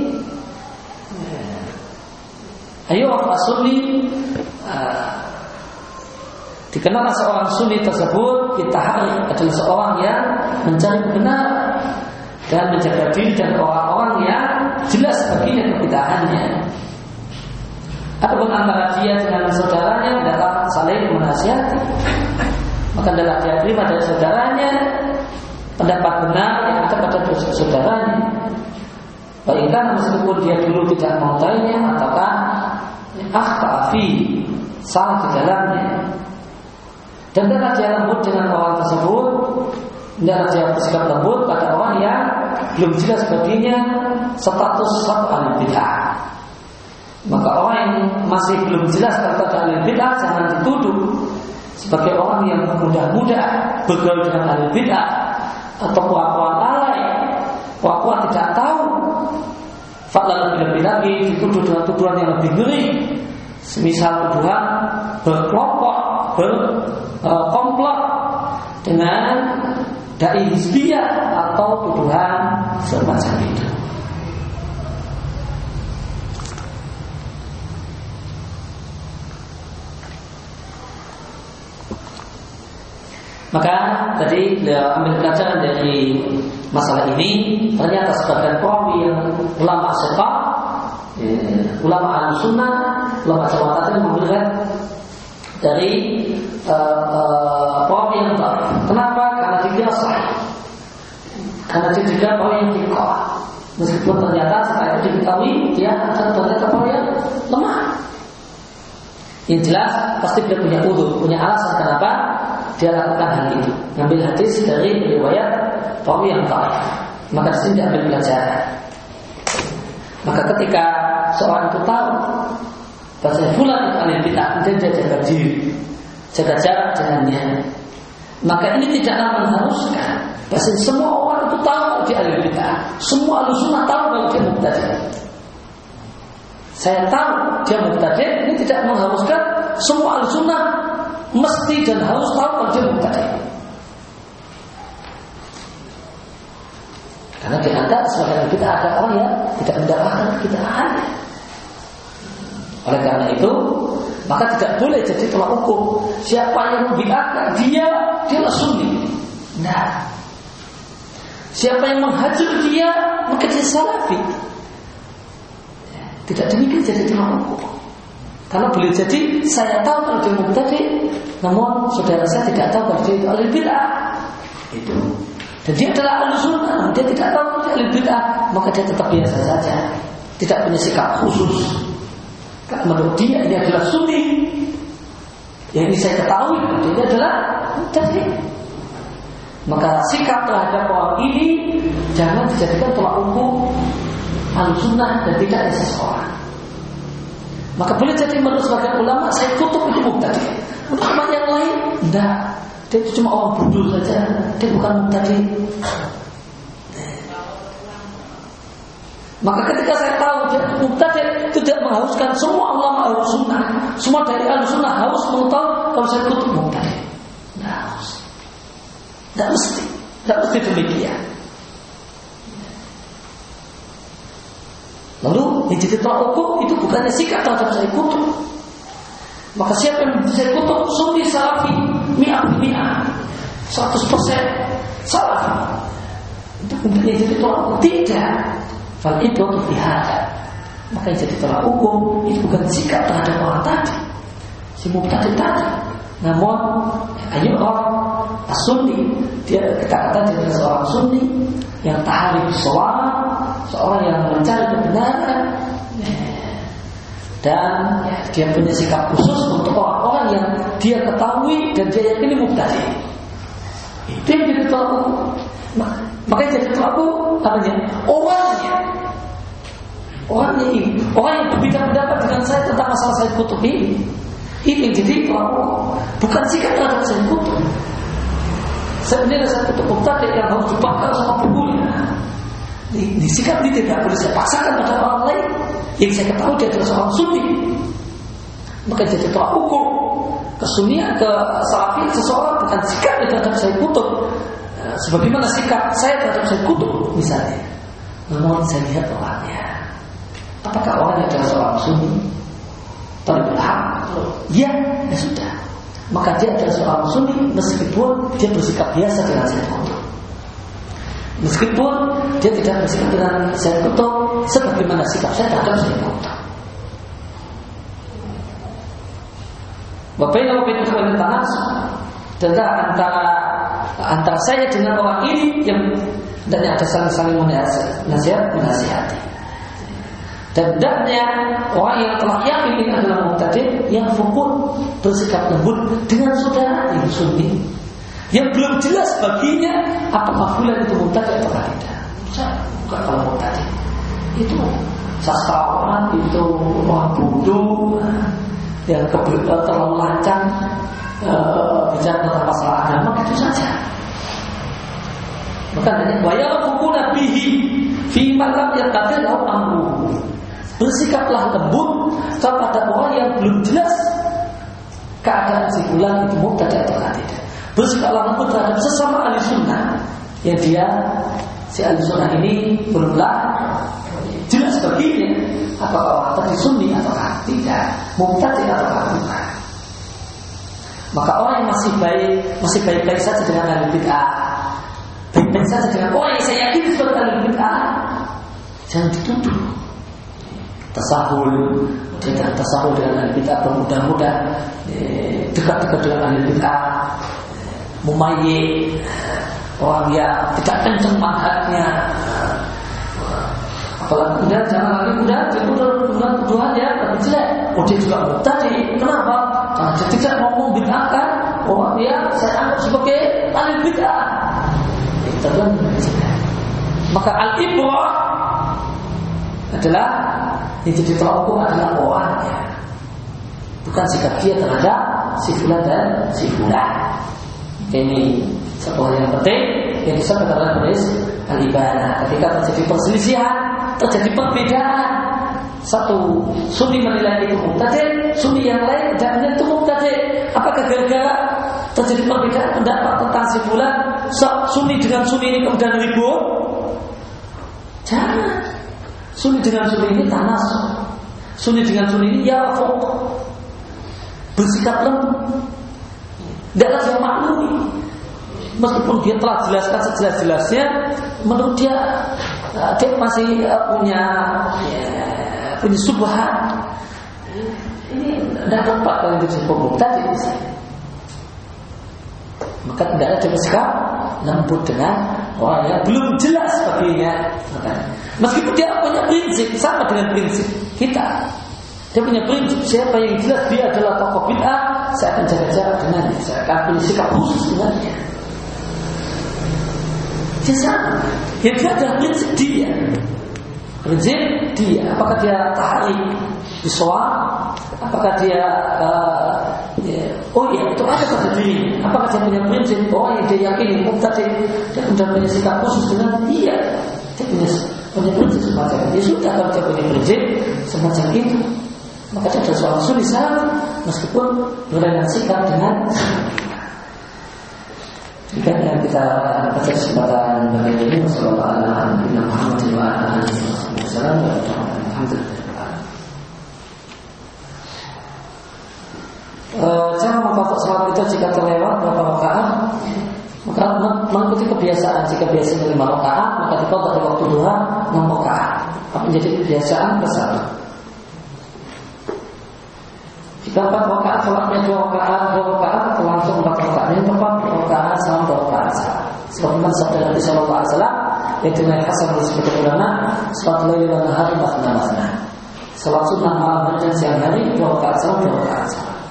Speaker 1: ayo Pak Sunni, uh, dikenal seorang Sunni tersebut kita hari adalah seorang yang mencari kebenaran dan menjaga diri dari orang-orang yang jelas baginya kebid'ahannya. Ataupun antara dia dengan saudaranya adalah saling menasihati, maka adalah dia terima dari saudaranya pendapat benar yang ada pada saudaranya, baikkan meskipun dia dulu tidak mengetahuinya ataukah akhtafi salah di dalamnya. Dan tidaklah dia lembut dengan orang tersebut, tidaklah dia bersikap lembut pada orang yang belum jelas baginya status satu ahli bid'ah. Maka orang yang masih belum jelas tentang ahli bid'ah jangan dituduh sebagai orang yang mudah-mudah bergaul dengan ahli bid'ah atau pura-pura lalai, pura-pura tidak tahu. Fakta lebih lagi dituduh dengan tuduhan yang lebih ngeri, semisal tuduhan berkelompok, berkomplot dengan dai hizbiyah atau tuduhan semacam itu. Maka tadi beliau ambil pelajaran dari masalah ini. Ternyata sebagian perawi yang ulama siqah, eh, ulama al-sunnah, ulama jamaah mengambil dari uh, uh, perawi yang dhaif. Kenapa? Karena dia sahih. Karena dia juga perawi yang thiqah. Meskipun ternyata setelah itu diketahui dia adalah ternyata perawi yang lemah. Yang jelas pasti dia punya udzur, punya alasan kenapa dia lakukan hal itu. Ngambil hadis dari riwayat perawi yang dhaif. Maka di sini diambil pelajaran. Maka ketika seorang itu tahu bahwa fulan itu ahli bid'ah, dia jaga diri, jaga jarak dengannya. Maka ini tidaklah mengharuskan bahwa semua orang itu tahu kalau dia ahli bid'ah. Semua ahli sunnah tahu kalau dia mubtadi'. Saya tahu dia mubtadi', ini tidak mengharuskan semua ahli sunnah mesti dan harus tahu kalau dia mubtadi'. Karena di antara sebagian kita ada orang yang tidak mendapatkan kebid'ahan. Oleh karena itu, maka tidak boleh jadi tolak ukur. Siapa yang membid'ahkan dia, dia sunni. Nah, siapa yang menghajar dia, maka dia salafi. Tidak demikian jadi tolak ukur. Karena boleh jadi saya tahu kalau dia mubtadi', namun saudara saya tidak tahu kalau dia itu ahli bid'ah. Itu. Dan dia adalah ahli sunnah, dia tidak tahu kalau dia ahli bid'ah, maka dia tetap biasa saja, tidak punya sikap khusus. Karena menurut dia ini adalah sunni. Yang ini saya ketahui dia adalah mubtadi'. Maka sikap terhadap orang ini jangan dijadikan tolak ukur ahli sunnah dan tidak ada seseorang. Maka boleh jadi menurut sebagian ulama saya kutuk itu mubtadi'. Untuk teman yang lain, tidak. Dia itu cuma orang bodoh saja. Dia bukan mubtadi'. Maka ketika saya tahu dia itu mubtadi', tidak mengharuskan semua ulama ahli sunnah, semua dari ahli sunnah harus mengetahui kalau saya kutuk mubtadi'. Tidak harus. Tidak mesti. Tidak mesti demikian. Lalu yang jadi tolak ukur itu bukannya sikap terhadap saya kutuk. Maka siapa yang saya kutuk sunni salafi mi'ah mi'ah seratus persen salafi, itu bukannya jadi tolak ukur. Tidak. Fal itu untuk dihadap. Maka yang jadi tolak ukur itu bukan sikap terhadap orang tadi, si mubtadi tadi, namun ayo orang as-sunni, dia kita katakan dia adalah seorang sunni yang taharif shawab, seorang yang mencari kebenaran, dan ya, dia punya sikap khusus untuk orang-orang yang dia ketahui dan dia yakini mubtadi'. Itu yang jadi tolak ukur. Makanya jadi tolak ukur namanya orangnya, orangnya ini, orang yang berbeda pendapat dengan saya tentang masalah saya kutub ini. Ini yang jadi tolak ukur, bukan sikap terhadap saya kutub. Sebenarnya saya kutub mubtadi' yang harus dibakar sama bukunya. Di sikap ini tidak boleh saya paksakan pada orang lain yang saya ketahui dia adalah seorang sunni. Maka jadi tolak ukur kesunnian, ke salafian seseorang bukan sikap terhadap saya kutub, sebagaimana sikap saya terhadap saya kutub misalnya. Namun saya lihat orangnya, apakah orangnya adalah seorang sunni, talibul haq? Ya, ya sudah. Maka dia adalah seorang sunni meskipun dia bersikap biasa dengan saya kutub. Meskipun dia tidak bersikap dengan saya kutub sebagaimana sikap saya terhadap saya kutub. Bapak-bapak itu kemudian tanah tentang antara antara saya dengan orang ini yang dan ada saling-saling menasihat, menasihati. Dan hendaknya orang yang telah yakin ini adalah mubtadi' yang fokus bersikap lembut dengan saudara yang sunni, yang belum jelas baginya apakah fulan itu mubtadi' atau tidak. Saya bukan kalau mubtadi'. Itu sastrawan, itu orang bodoh yang kebetulan terlalu lancang e, bicara tentang masalah agama, itu saja. Maka dari wayal fukuna bihi fi malam yatadillahu amru. Bersikaplah lembut kepada orang yang belum jelas keadaan si fulan itu mubtadi' atau tidak. Bersikaplah lembut terhadap sesama ahli sunnah yang dia si ahli sunnah ini belumlah jelas baginya apakah orang tadi sunni atau tidak, mubtadi atau bukan. Maka orang yang masih baik masih baik-baik saja dengan ahli bid'ah, baik-baik saja dengan orang yang saya yakin sebagai ahli bid'ah, jangan dituduh tasahul. Dia tidak tasahul dengan ahli bid'ah, bermudah-mudah dekat-dekat dengan ahli bid'ah, mumayyi orang yang tidak kenceng manhajnya. Apalagi kemudian jangan lagi mudah dengan tuduhan ya lebih jelek. Oh dia juga mubtadi. Kenapa? Karena dia tidak mau membid'ahkan orang yang saya anggap sebagai ahli bid'ah. Itu kan jelek. Maka al-ibrah adalah yang jadi tolak ukur adalah orangnya, bukan sikap dia terhadap si fulan dan si fulan. Ini satu hal yang penting yang disampaikan oleh penulis Al-Ibana. Ketika terjadi perselisihan, terjadi perbedaan, satu sunni menilai itu mubtadi', sunni yang lain tidak menilai itu mubtadi'. Apakah gara-gara terjadi perbedaan pendapat tentang si fulan, sunni dengan sunni ini kemudian ribut? Jangan. Sunni dengan sunni ini tanas, sunni dengan sunni ini yarfuq, bersikap lembut, tidaklah dia maklumi. Meskipun dia telah jelaskan sejelas-jelasnya, menurut dia dia masih punya ya, punya subhat. Ini tidak tepat kalau disebut mubtadi misalnya. Maka tidak ada bersikap lembut dengan orang yang belum jelas baginya. Meskipun dia punya prinsip sama dengan prinsip kita, dia punya prinsip siapa yang jelas dia adalah tokoh bid'ah, saya akan jaga jarak dengannya, saya akan punya sikap khusus dengannya. Dia sama, yang dia adalah prinsip dia, prinsip dia. Apakah dia tahrik bisawab? Apakah dia uh, ya, oh ya itu ada pada diri? Apakah dia punya prinsip? Oh yang dia yakini mubtadi, dia kemudian punya sikap khusus dengan dia, dia punya punya prinsip semacam itu. Ya sudah, kalau dia punya prinsip semacam itu, maka dia adalah seorang sunni salaf meskipun berbeda sikap dengan jika yang kita baca kesempatan bagian ini, wassalamualaikum warahmatullahi wabarakatuh. Alhamdulillah. Cara membaca salat itu jika terlewat berapa rakaat, maka mengikuti kebiasaan. Jika biasanya lima rakaat, maka dikodok dari waktu duha enam rakaat. Apa menjadi kebiasaan ke satu. Jika empat rakaat, salatnya dua rakaat, dua rakaat atau langsung empat rakaat. Ini tepat rakaat sama dua rakaat. Sebagaimana sabda Nabi Sallallahu Alaihi Wasallam, yaitu Nabi Hasan disebut ulama, salat lail dan nahar masna masna. Salat sunnah malam dan siang hari dua rakaat sama dua rakaat.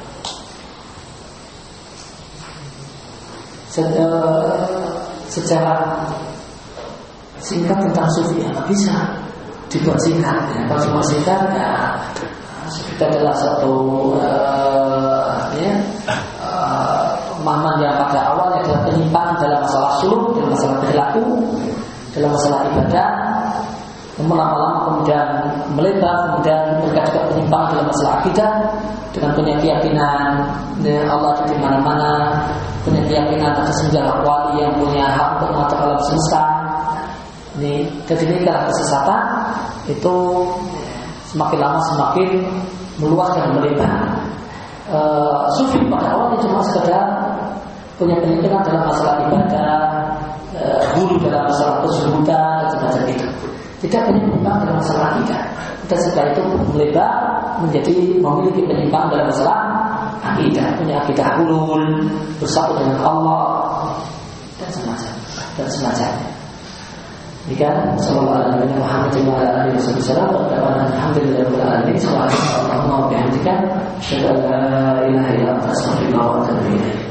Speaker 1: Secara singkat tentang sufi yang bisa dibuat singkat ya. Kalau cuma singkat ya, sufi adalah satu uh, ya, uh, pemahaman yang pada awalnya adalah penyimpangan dalam masalah suluk, dalam masalah perilaku, dalam masalah ibadah. Namun lama-lama kemudian melebar, kemudian mereka juga penyimpangan dalam masalah akidah dengan punya keyakinan ya, Allah di mana-mana, punya keyakinan atas senjata wali yang punya hak untuk mengatur alam semesta. Ini ketika kesesatan itu semakin lama semakin meluas dan melebar. E, Sufi pada awalnya cuma sekedar punya keyakinan dalam masalah ibadah, e, guru dalam masalah kesubutan dan semacam itu. Tidak punya penyimpangan dalam masalah akidah. Dan setelah itu melebar menjadi memiliki penyimpangan dalam masalah akidah, punya akidah ulul, bersatu dengan Allah dan semacam dan semacamnya. Jika sallallahu alaihi wasallam berkata alhamdulillahirabbil alamin subhanallah wa bihamdika asyhadu an la ilaha illa anta astaghfiruka wa atubu ilaik.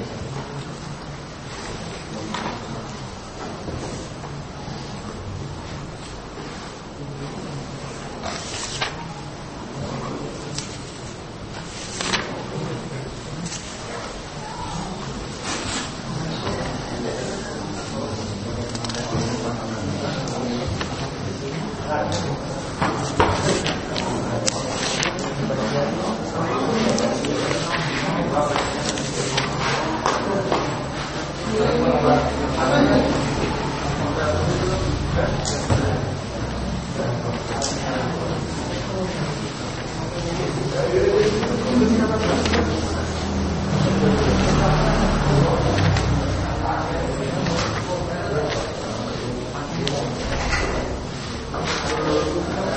Speaker 1: wabarakatuh.